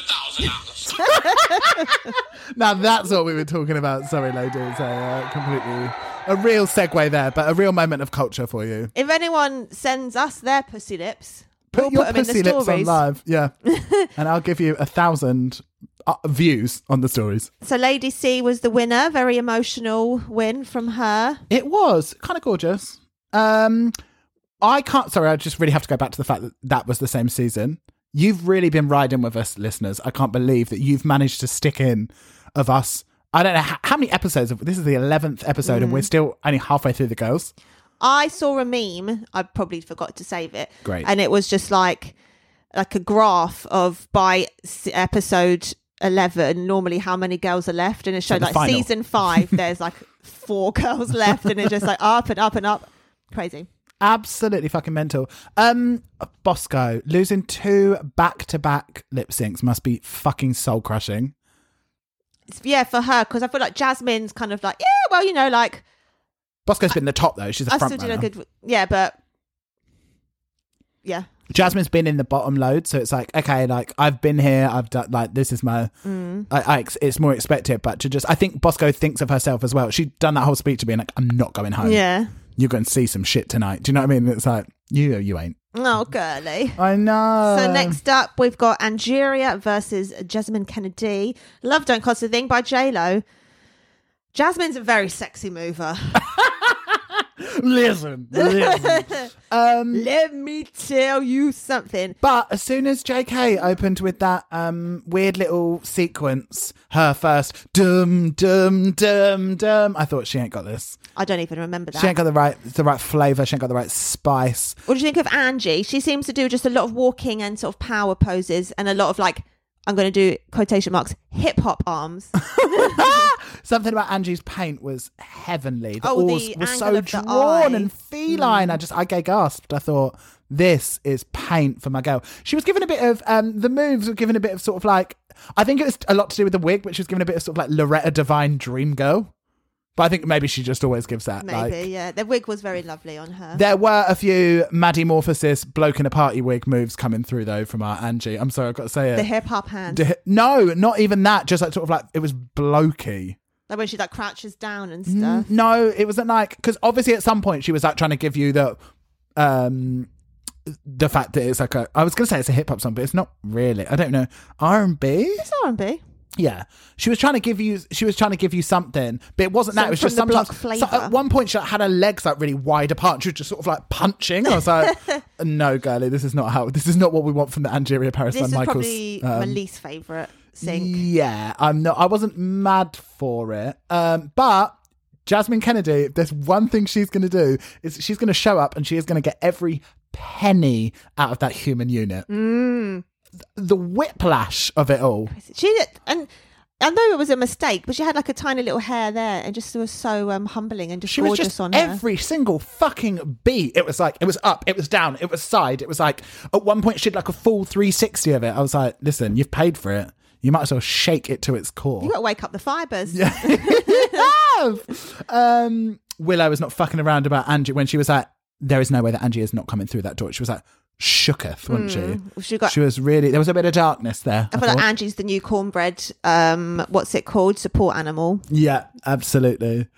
a thousand dollars. Now that's what we were talking about. Sorry, ladies. I uh, completely a real segue there, but a real moment of culture for you. If anyone sends us their pussy lips, Put we'll your put them pussy in the lips on stories. live, yeah, and I'll give you a thousand uh, views on the stories. So Lady C was the winner. Very emotional win from her. It was kind of gorgeous. Um, I can't. Sorry, I just really have to go back to the fact that that was the same season. You've really been riding with us, listeners. I can't believe that you've managed to stick in of us. I don't know how, how many episodes. Of, this is the eleventh episode, and we're still only halfway through the girls. I saw a meme. I probably forgot to save it. Great. And it was just like like a graph of by s- episode eleven, normally how many girls are left, and it showed the like final. season five. There's like four girls left, and it's just like up and up and up. Crazy. Absolutely fucking mental. Um, Bosco losing two back-to-back lip syncs must be fucking soul crushing. It's- yeah, for her, because I feel like Jasmine's kind of like, yeah, well, you know, like Bosco's been the top though. She's a I front still did a runner. good, yeah, but yeah, Jasmine's been in the bottom load, so it's like, okay, like I've been here, I've done like this is my, Mm. I, I ex- it's more expected. But to just, I think Bosco thinks of herself as well. She'd done that whole speech to being like, I'm not going home. yeah. You're going to see some shit tonight. Do you know what I mean? It's like you, you ain't. Oh, girly. I know. So next up, we've got Angeria versus Jasmine Kennedy. Love Don't Cost a Thing by J-Lo. Jasmine's a very sexy mover. listen, listen. um, Let me tell you something. But as soon as J K opened with that um, weird little sequence, her first dum dum dum dum, I thought she ain't got this. I don't even remember that. She ain't got the right the right flavour. She ain't got the right spice. What do you think of Angie? She seems to do just a lot of walking and sort of power poses and a lot of like, I'm going to do quotation marks, hip hop arms. Something about Angie's paint was heavenly. The Oh, the oars were angle so of the drawn eye. and feline. I just I gay gasped. I thought This is paint for my girl. She was given a bit of, um, the moves were given a bit of sort of like, I think it was a lot to do with the wig, but she was given a bit of sort of like Loretta Devine dream girl. But I think maybe she just always gives that. Maybe, like, yeah. The wig was very lovely on her. there were a few Maddie Morphosis bloke in a party wig moves coming through though from our Angie. I'm sorry, I've got to say it. The hip hop hands. The, no, not even that. Just like sort of like, it was blokey. Like when she like crouches down and stuff. No, it wasn't like, because obviously at some point she was like trying to give you the, um, the fact that it's like a, I was going to say it's a hip hop song, but it's not really. I don't know. R and B? It's R and B. Yeah, she was trying to give you. She was trying to give you something, but it wasn't that. It was Something just from the sometimes. block So flavour. at one point, she like, had her legs like really wide apart. And she was just sort of like punching. I was like, "No, girlie, this is not how. This is not what we want from the Angeria Paris This and is Michaels." probably um, my least favourite sync. Yeah, I'm not. I wasn't mad for it, um, but Jasmine Kennedy. If there's one thing she's going to do is she's going to show up and she is going to get every penny out of that human unit. Mm. The whiplash of it all. She did, and I know it was a mistake, but she had like a tiny little hair there, and just was so um, humbling and just She was gorgeous just on her. every single fucking beat. It was like, it was up, it was down, it was side. It was like, at one point she did like a full three sixty of it. I was like, listen, you've paid for it. You might as well shake it to its core. You got to wake up the fibres. Yeah. You have. Um, Willow was not fucking around about Angie when she was like, there is no way that Angie is not coming through that door. She was like, shooketh, wasn't she? She got. She was really, there was a bit of darkness there. I I feel like thought. Angie's the new cornbread. Um, what's it called? Support animal. Yeah, absolutely.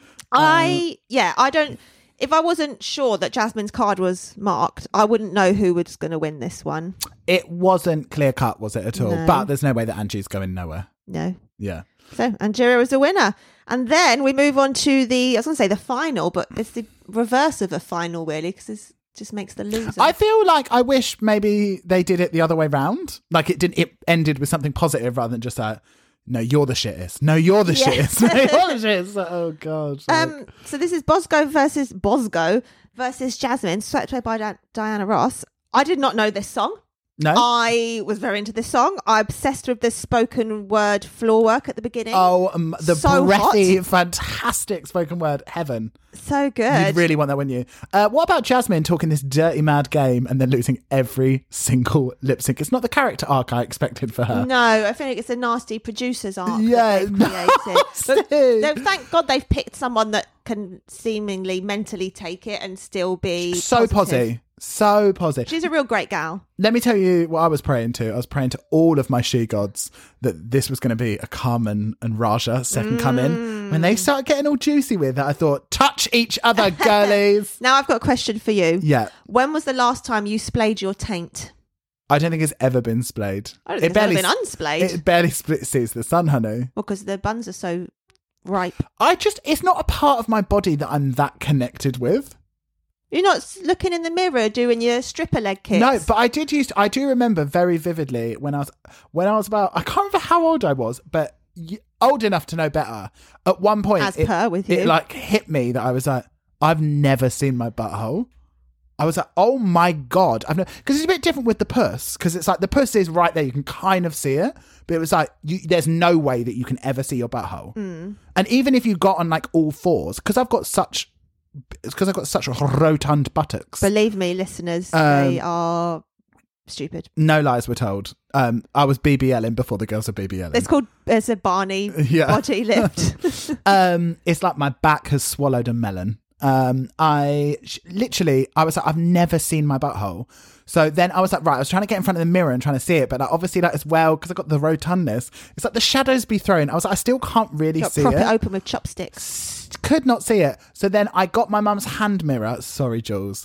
I yeah. I don't. If I wasn't sure that Jasmine's card was marked, I wouldn't know who was going to win this one. It wasn't clear cut, was it at all? No. But there's no way that Angie's going nowhere. No. Yeah. So Angeria was the winner. And then we move on to the, I was going to say the final, but it's the reverse of a final, really, because it just makes the loser. I feel like I wish maybe they did it the other way round. Like it didn't. It ended with something positive rather than just like, no, you're the shittest. No, you're the Yeah. shittest. No, you're the shittest. Like, oh god. Like, Um, so this is Bosco versus Bosco versus Jasmine, swept away by Di- Diana Ross. I did not know this song. no. I was very into this song. I'm obsessed with the spoken word floor work at the beginning. oh, um, the so breathy, hot. fantastic spoken word, heaven. So good. You'd really want that, wouldn't you? Uh, what about Jasmine talking this dirty mad game and then losing every single lip sync? It's not the character arc I expected for her. No, I feel like it's a nasty producer's arc Yeah, that they've created. But nasty. no, thank God they've picked someone that can seemingly mentally take it and still be So positive. posy. So posy. She's a real great gal. Let me tell you what I was praying to. I was praying to all of my she gods that this was going to be a Carmen and Raja second come in. When they started getting all juicy with it, I thought, touch each other, girlies. Now I've got a question for you. Yeah. When was the last time you splayed your taint? I don't think it's ever been splayed. I don't think it's ever been unsplayed. It barely split sees the sun, honey. Well, because the buns are so ripe. I just, it's not a part of my body that I'm that connected with. You're not s- looking in the mirror doing your stripper leg kicks. No, but I did used. I do remember very vividly when I was when I was about. I can't remember how old I was, but y- old enough to know better. At one point, As it, per with it you. like hit me that I was like, I've never seen my butthole. I was like, oh my god, I've because it's a bit different with the puss because it's like the puss is right there, you can kind of see it, but it was like you, there's no way that you can ever see your butthole. Mm. And even if you got on like all fours, because I've got such. It's because I've got such rotund buttocks. Believe me, listeners, Um, they are stupid. No lies were told. Um, I was BBLing before the girls were BBLing. It's called, it's a Barney Yeah. body lift. um, it's like my back has swallowed a melon. Um, I sh- literally, I was like, I've never seen my butthole. So then I was like, right, I was trying to get in front of the mirror and trying to see it, but like, obviously, like as well, because I got the rotundness, it's like the shadows be thrown. I was like, I still can't really Got see prop it. it open with chopsticks. Could not see it. So then I got my mum's hand mirror. Sorry, Jules.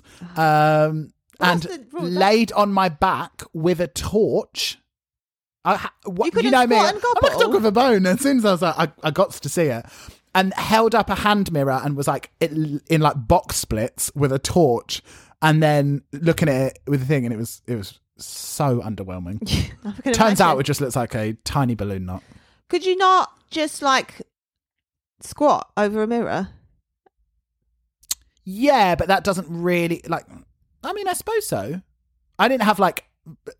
Um, Well, and that's the rule, that's- laid on my back with a torch. I, ha- what, You couldn't know me. squat and I'm like a dog gobble. with a bone. As soon as I was like, I, I got to see it. And held up a hand mirror and was like it, in like box splits with a torch, and then looking at it with the thing, and it was it was so underwhelming. I can Turns out imagine. it just looks like a tiny balloon knot. Could you not just like squat over a mirror? Yeah, but that doesn't really like. I mean, I suppose so. I didn't have like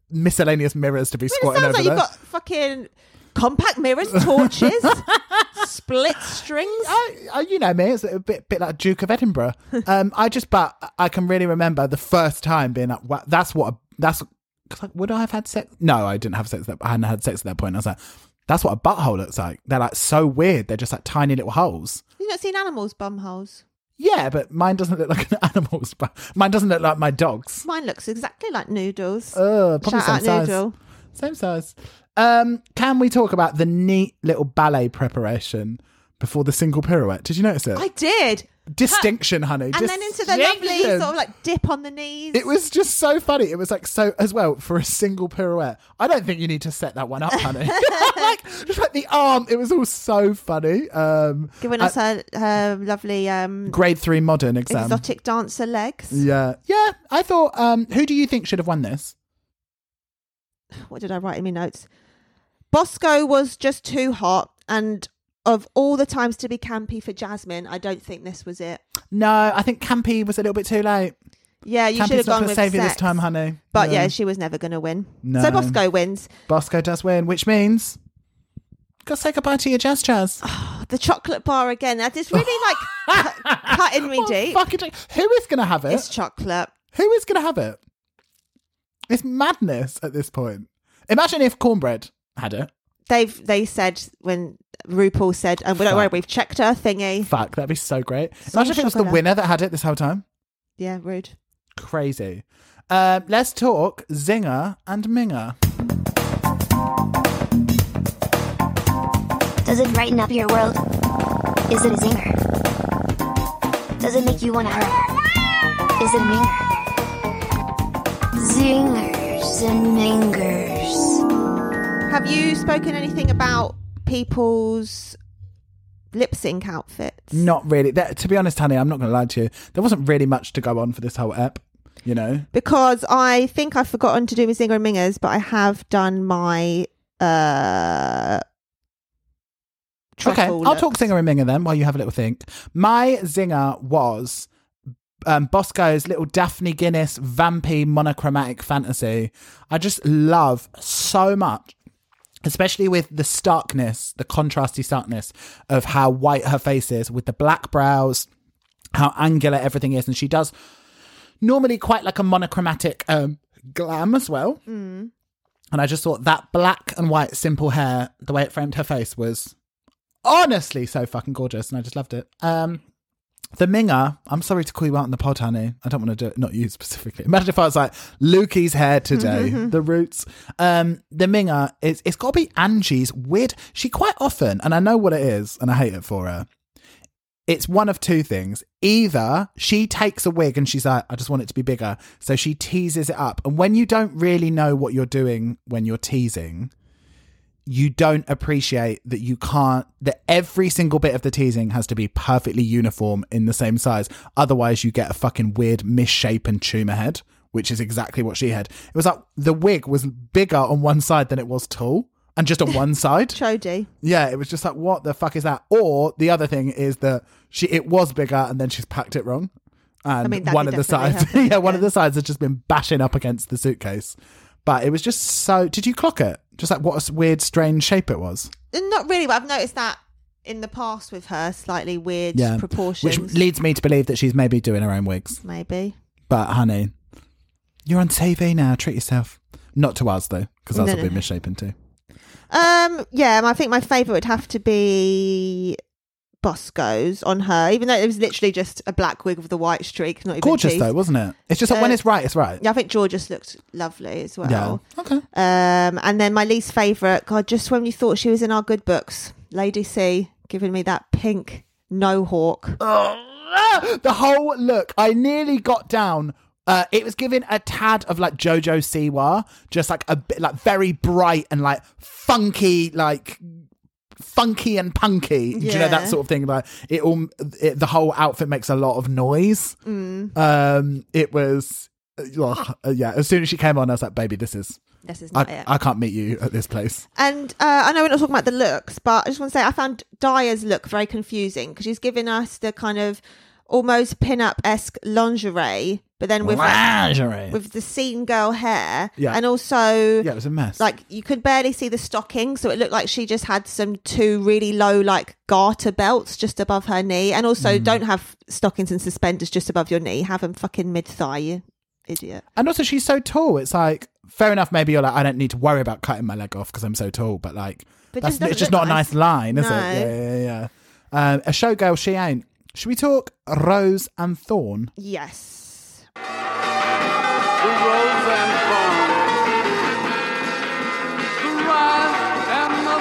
miscellaneous mirrors to be I mean, it squatting sounds over like you've there. got fucking compact mirrors, torches, split strings. I, I, you know me, it's a bit, bit like Duke of Edinburgh. Um, I just, but I can really remember the first time being like, wow, that's what, a, that's, cause like, would I have had sex? No, I didn't have sex. That I hadn't had sex at that point. I was like, that's what a butthole looks like. They're like so weird. They're just like tiny little holes. You've not seen animals' bum holes? Yeah, but mine doesn't look like an animal's but mine doesn't look like my dog's. Mine looks exactly like Noodles. Oh, probably Shout same out size. Noodle. Same size. Um, can we talk about the neat little ballet preparation before the single pirouette? Did you notice it? I did. Distinction, honey. And then into the lovely Distinction. sort of like dip on the knees. It was just so funny. It was like so as well for a single pirouette. I don't think you need to set that one up, honey. like just like the arm. It was all so funny. Um, Giving us her, her lovely um, grade three modern exam. exotic dancer legs. Yeah, yeah. I thought. Um, who do you think should have won this? What did I write in my notes? Bosco was just too hot, and of all the times to be campy for Jasmine, I don't think this was it. No, I think Campy was a little bit too late. Yeah, you should Campy's have not gone going to with save you this sex. time, honey. But No. yeah, she was never going to win. No. So Bosco wins. Bosco does win, which means go say goodbye to your jazz jazz. The chocolate bar again. That is really like cu- cutting me Oh, deep. fucking j- Who is going to have it? It's chocolate. Who is going to have it? It's madness at this point. Imagine if Cornbread had it. They've they said when RuPaul said, and we don't Fuck. worry, we've checked her thingy. Fuck, that'd be so great. So Imagine if it was the chocolate. winner that had it this whole time. Yeah, rude. Crazy. Um, let's talk Zinger and Minger. Does it brighten up your world? Is it a zinger? Does it make you want to hurt? Is it a minger? Zingers and mingers. Have you spoken anything about people's lip sync outfits? Not really. That, to be honest, honey, I'm not going to lie to you. There wasn't really much to go on for this whole ep, you know? Because I think I've forgotten to do my Zinger and Mingers, but I have done my uh Okay, truffle I'll talk looks. Zinger and Minger then while you have a little think. My Zinger was um, Bosco's little Daphne Guinness vampy monochromatic fantasy. I just love so much, especially with the starkness, the contrasty starkness of how white her face is with the black brows, how angular everything is. And she does normally quite like a monochromatic um, glam as well. Mm. And I just thought that black and white simple hair, the way it framed her face was honestly so fucking gorgeous, and I just loved it. Um, the Minger, I'm sorry to call you out on the pod, honey. I don't want to do it, not you specifically. Imagine if I was like, Lukey's hair today, the roots. Um, the Minger, is, it's got to be Angie's weird. She quite often, and I know what it is, and I hate it for her. It's one of two things. Either she takes a wig and she's like, I just want it to be bigger. So she teases it up. And when you don't really know what you're doing when you're teasing, you don't appreciate that you can't, that every single bit of the teasing has to be perfectly uniform in the same size. Otherwise you get a fucking weird misshapen tumor head, which is exactly what she had. It was like the wig was bigger on one side than it was tall, and just on one side. Chody. Yeah, it was just like, what the fuck is that? Or the other thing is that she it was bigger and then she's packed it wrong. And I mean, that one could of the definitely sides, happen, yeah, one of yeah. the sides has just been bashing up against the suitcase. But it was just so. Did you clock it? Just like what a weird, strange shape it was. Not really, but I've noticed that in the past with her, slightly weird Yeah, proportions. which leads me to believe that she's maybe doing her own wigs. Maybe. But honey, you're on T V now. Treat yourself. Not to us though, because ours No, will no, be no. misshapen too. Um, yeah, I think my favourite would have to be Bosco's on her, even though it was literally just a black wig with the white streak. Not even Gorgeous teeth. though, wasn't it? It's just like when Uh, it's right, it's right. Yeah, I think Georges looked lovely as well. Yeah. Okay. Um, and then my least favourite, God, just when you thought she was in our good books, Lady C, giving me that pink no hawk. Oh, the whole look, I nearly got down. Uh, it was given a tad of like Jojo Siwa, just like a bit like very bright and like funky, like funky and punky. Do you know Yeah. that sort of thing? Like it all, it, the whole outfit makes a lot of noise. Mm. Um, it was, ugh, uh, yeah. As soon as she came on, I was like, baby, this is. This is not I, it. I can't meet you at this place. And uh, I know we're not talking about the looks, but I just want to say I found Daya's look very confusing because she's giving us the kind of almost pin-up-esque lingerie, but then with lingerie. like, with the scene girl hair. Yeah. And also... Yeah, it was a mess. Like, you could barely see the stockings, so it looked like she just had some two really low, like, garter belts just above her knee. And also, Mm. don't have stockings and suspenders just above your knee. Have them fucking mid-thigh, you idiot. And also, she's so tall. It's like, fair enough, maybe you're like, I don't need to worry about cutting my leg off because I'm so tall, but like, But that's, just doesn't it's just look not a nice line, is No. it? Yeah, yeah, yeah. Um, a showgirl, she ain't. Should we talk Rose and Thorn? Yes. The rose and thorn, the rise and the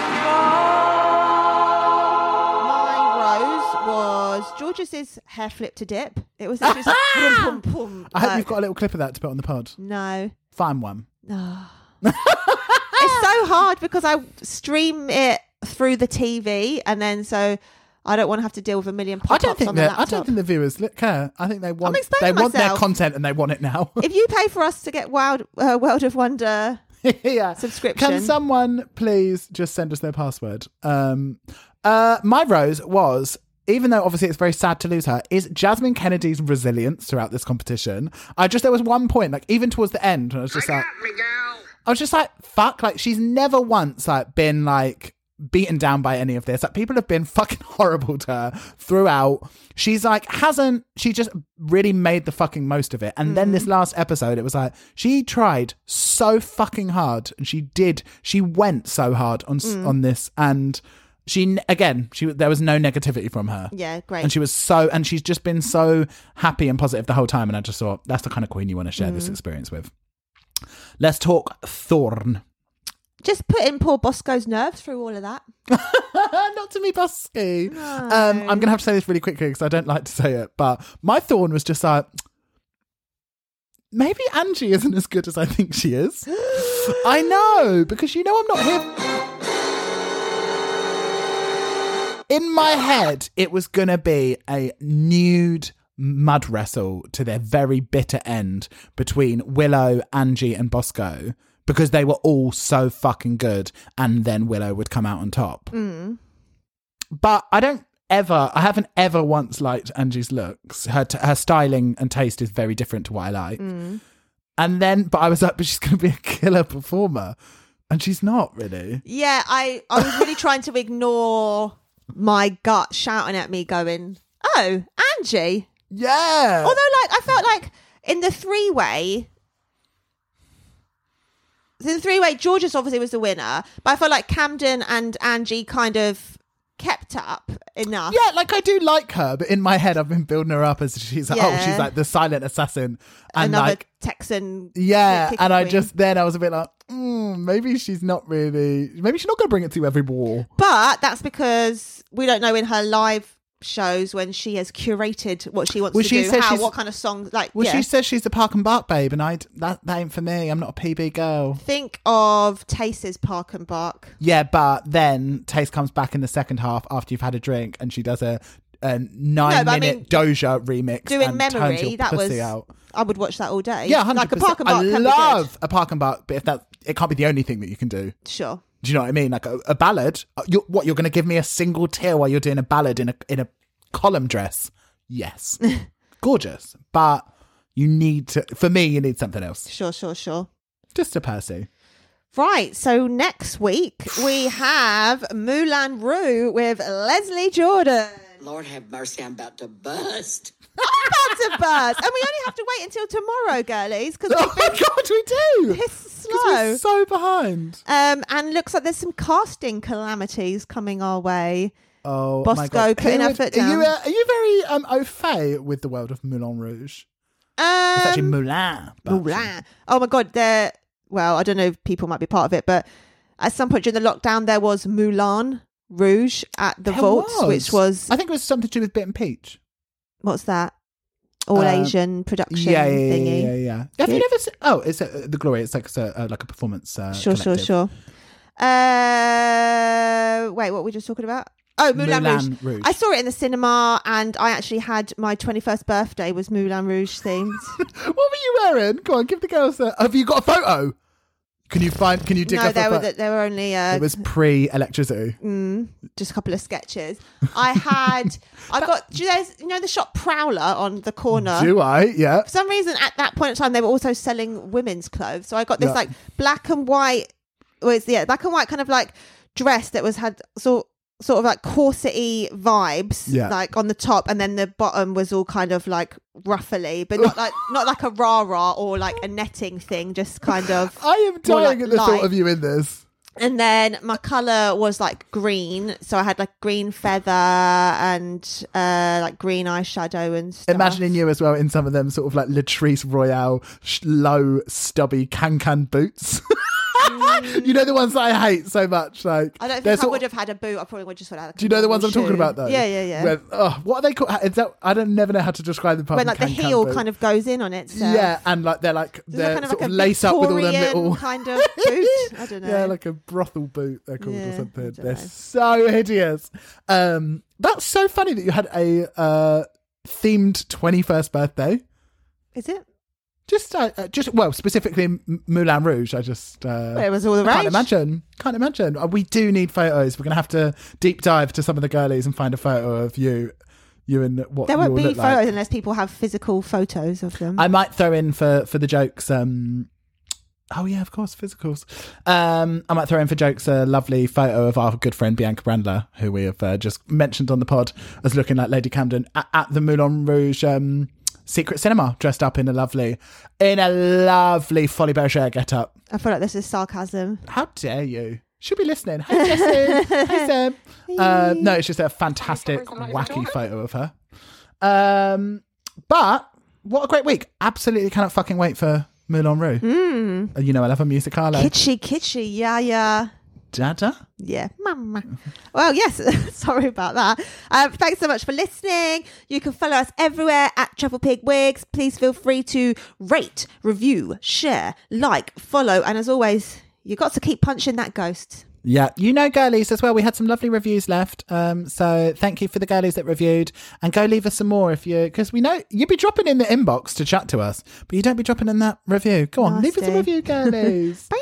fall. My rose was George's hair flip to dip. It was just pum, pum, pum. I hope like- you've got a little clip of that to put on the pod. No. Find one. No. It's so hard because I stream it through the T V and then so I don't want to have to deal with a million I pop-ups don't think on the that. I laptop. don't think the viewers li- care. I think they want. explaining They want their myself. content and they want it now. If you pay for us to get Wild uh, World of Wonder yeah. subscription, Can someone please just send us their password? Um, uh, my rose was, even though obviously it's very sad to lose her, is Jasmine Kennedy's resilience throughout this competition. I just, there was one point, like even towards the end, when I was just like, Me, gal. I was just like, fuck, like she's never once like been like beaten down by any of this. Like people have been fucking horrible to her throughout. She's like, hasn't, she just really made the fucking most of it. And then this last episode, it was like, she tried so fucking hard and she did, she went so hard on, s on this. And she, again, she, there was no negativity from her. yeah, great. And she was so, and she's just been so happy and positive the whole time. And I just thought, that's the kind of queen you want to share this experience with. Let's talk Thorn. Just putting poor Bosco's nerves through all of that. Not to me, Busky. Um, I'm going to have to say this really quickly because I don't like to say it. But my Thorn was just like, maybe Angie isn't as good as I think she is. I know, because you know I'm not here. In my head, it was going to be a nude mud wrestle to their very bitter end between Willow, Angie and Bosco, because they were all so fucking good, and then Willow would come out on top. Mm. But I don't ever, I haven't ever once liked Angie's looks. Her t- her styling and taste is very different to what I like. Mm. And then, but I was like, but she's going to be a killer performer. And she's not really. Yeah, I, I was really trying to ignore my gut shouting at me going, oh, Angie. Yeah. Although, like, I felt like in the three-way, in the three-way, Georges obviously was the winner, but I felt like Camden and Angie kind of kept up enough. Yeah, like I do like her, but in my head I've been building her up as she's like, oh, Yeah. she's like the silent assassin. And Another like, Texan. yeah, kick and I queen. just, then I was a bit like, mm, maybe she's not really, maybe she's not going to bring it to every war. But that's because we don't know in her live shows when she has curated what she wants Well, to she do, says how, she's- what kind of songs, like, Well, yeah. she says she's the Park and Bark babe, and I that, that ain't for me. I'm not a P B girl. Think of Tace's Park and Bark. Yeah, but then Taste comes back in the second half after you've had a drink, and she does a, a nine No, but I minute mean, Doja remix. Doing and turns Memory, your that pussy was, out. I would watch that all day. Yeah, one hundred like a percent. Park and Bark I can love be a Park and Bark, but if that it can't be the only thing that you can do. good. Sure. Do you know what I mean? Like a, a ballad. Uh, You're, what you're going to give me a single tear while you're doing a ballad in a in a column dress? Yes, gorgeous. But you need to. For me, you need something else. Sure, sure, sure. Just a Percy. Right, so next week we have Moulin Rouge with Leslie Jordan. Lord have mercy, I'm about to bust. I'm about to buzz. And we only have to wait until tomorrow, girlies, because Oh my god, we do. it's 'Cause slow. we're so behind. Um, and looks like there's some casting calamities coming our way. Oh, Bosco my god. putting Who her would- foot Are you, down. uh, are you very um, au fait with the world of Moulin Rouge? Um, It's actually Moulin. but- Moulin. Oh my god, there. Well, I don't know if people might be part of it, but at some point during the lockdown, there was Moulin Rouge at the There Vaults, was. which was I think it was something to do with Bit and Peach. what's that? All Um, Asian production Yeah, yeah, yeah, thingy. yeah, yeah. Have you Good. never seen? Oh, it's uh, the Glory. It's like it's a, uh, like a performance. Uh, Sure, sure, collective. sure. Uh, wait, what were we just talking about? Oh, Moulin, Rouge. Moulin Rouge. I saw it in the cinema, and I actually had my twenty-first birthday was Moulin Rouge themed. What were you wearing? Go on, give the girls a. Have you got a photo? Can you find? Can you dig no, up? there a were pho- the, there were only uh, It was pre-electricity. just a couple of sketches. I had, I got, do you know, you know the shop Prowler on the corner? Do I? Yeah. For some reason, at that point in time, they were also selling women's clothes. So I got this Yeah. like black and white, was yeah, black and white kind of like dress that was had sort sort of like corset-y vibes, Yeah. like on the top, and then the bottom was all kind of like ruffly, but not like not like a rah rah or like a netting thing, just kind of. I am more dying like at the light. thought of you in this. And then my colour was like green, so I had like green feather and uh, like green eyeshadow and stuff. Imagining you as well in some of them sort of like Latrice Royale sh- low stubby can-can boots. You know the ones that I hate so much. Like I don't they're think I sort would of- have had a boot. I probably would just would have had. Like Do you a know the ones normal I'm talking shoe. about though? Yeah, yeah, yeah. Where, oh, what are they called? Is that I don't never know how to describe the When like the heel kind of goes in on it. So. Yeah, and like they're like Is it they're kind of sort like of a lace up with all them Victorian little kind of boot. I don't know. yeah, like a brothel boot they're called Yeah, or I something. don't They're know. so hideous. Um, that's so funny that you had a uh, themed twenty-first birthday. Is it? Just, uh, uh, just well, specifically M- Moulin Rouge. I just, uh, Well, it was all the I can't rage. imagine. Can't imagine. Uh, we do need photos. We're gonna have to deep dive to some of the girlies and find a photo of you, you and what There you won't all be look photos like. unless people have physical photos of them. I might throw in for for the jokes. Um, oh yeah, of course, physicals. Um, I might throw in for jokes a lovely photo of our good friend Bianca Brandler, who we have uh, just mentioned on the pod as looking like Lady Camden at, at the Moulin Rouge um, Secret Cinema, dressed up in a lovely, in a lovely Folie Bergère get up. I feel like this is sarcasm. How dare you? She'll be listening. Hey, Justin. Hey, Sam. Uh, no, it's just a fantastic, wacky photo of her. Um, but what a great week. Absolutely cannot fucking wait for Moulin Rouge. Mm. You know, I love a musicale. Kitschy, kitschy, yeah, yeah. Dada? Yeah, mama. Well, yes, sorry about that. Um, thanks so much for listening. You can follow us everywhere at Travel Pig Wigs. Please feel free to rate, review, share, like, follow, and as always, you got to keep punching that ghost. Yeah, you know, girlies as well. We had some lovely reviews left. Um, so thank you for the girlies that reviewed, and go leave us some more if you, because we know you'd be dropping in the inbox to chat to us, but you don't be dropping in that review. Go on, leave us a Nasty. review, girlies. Bye.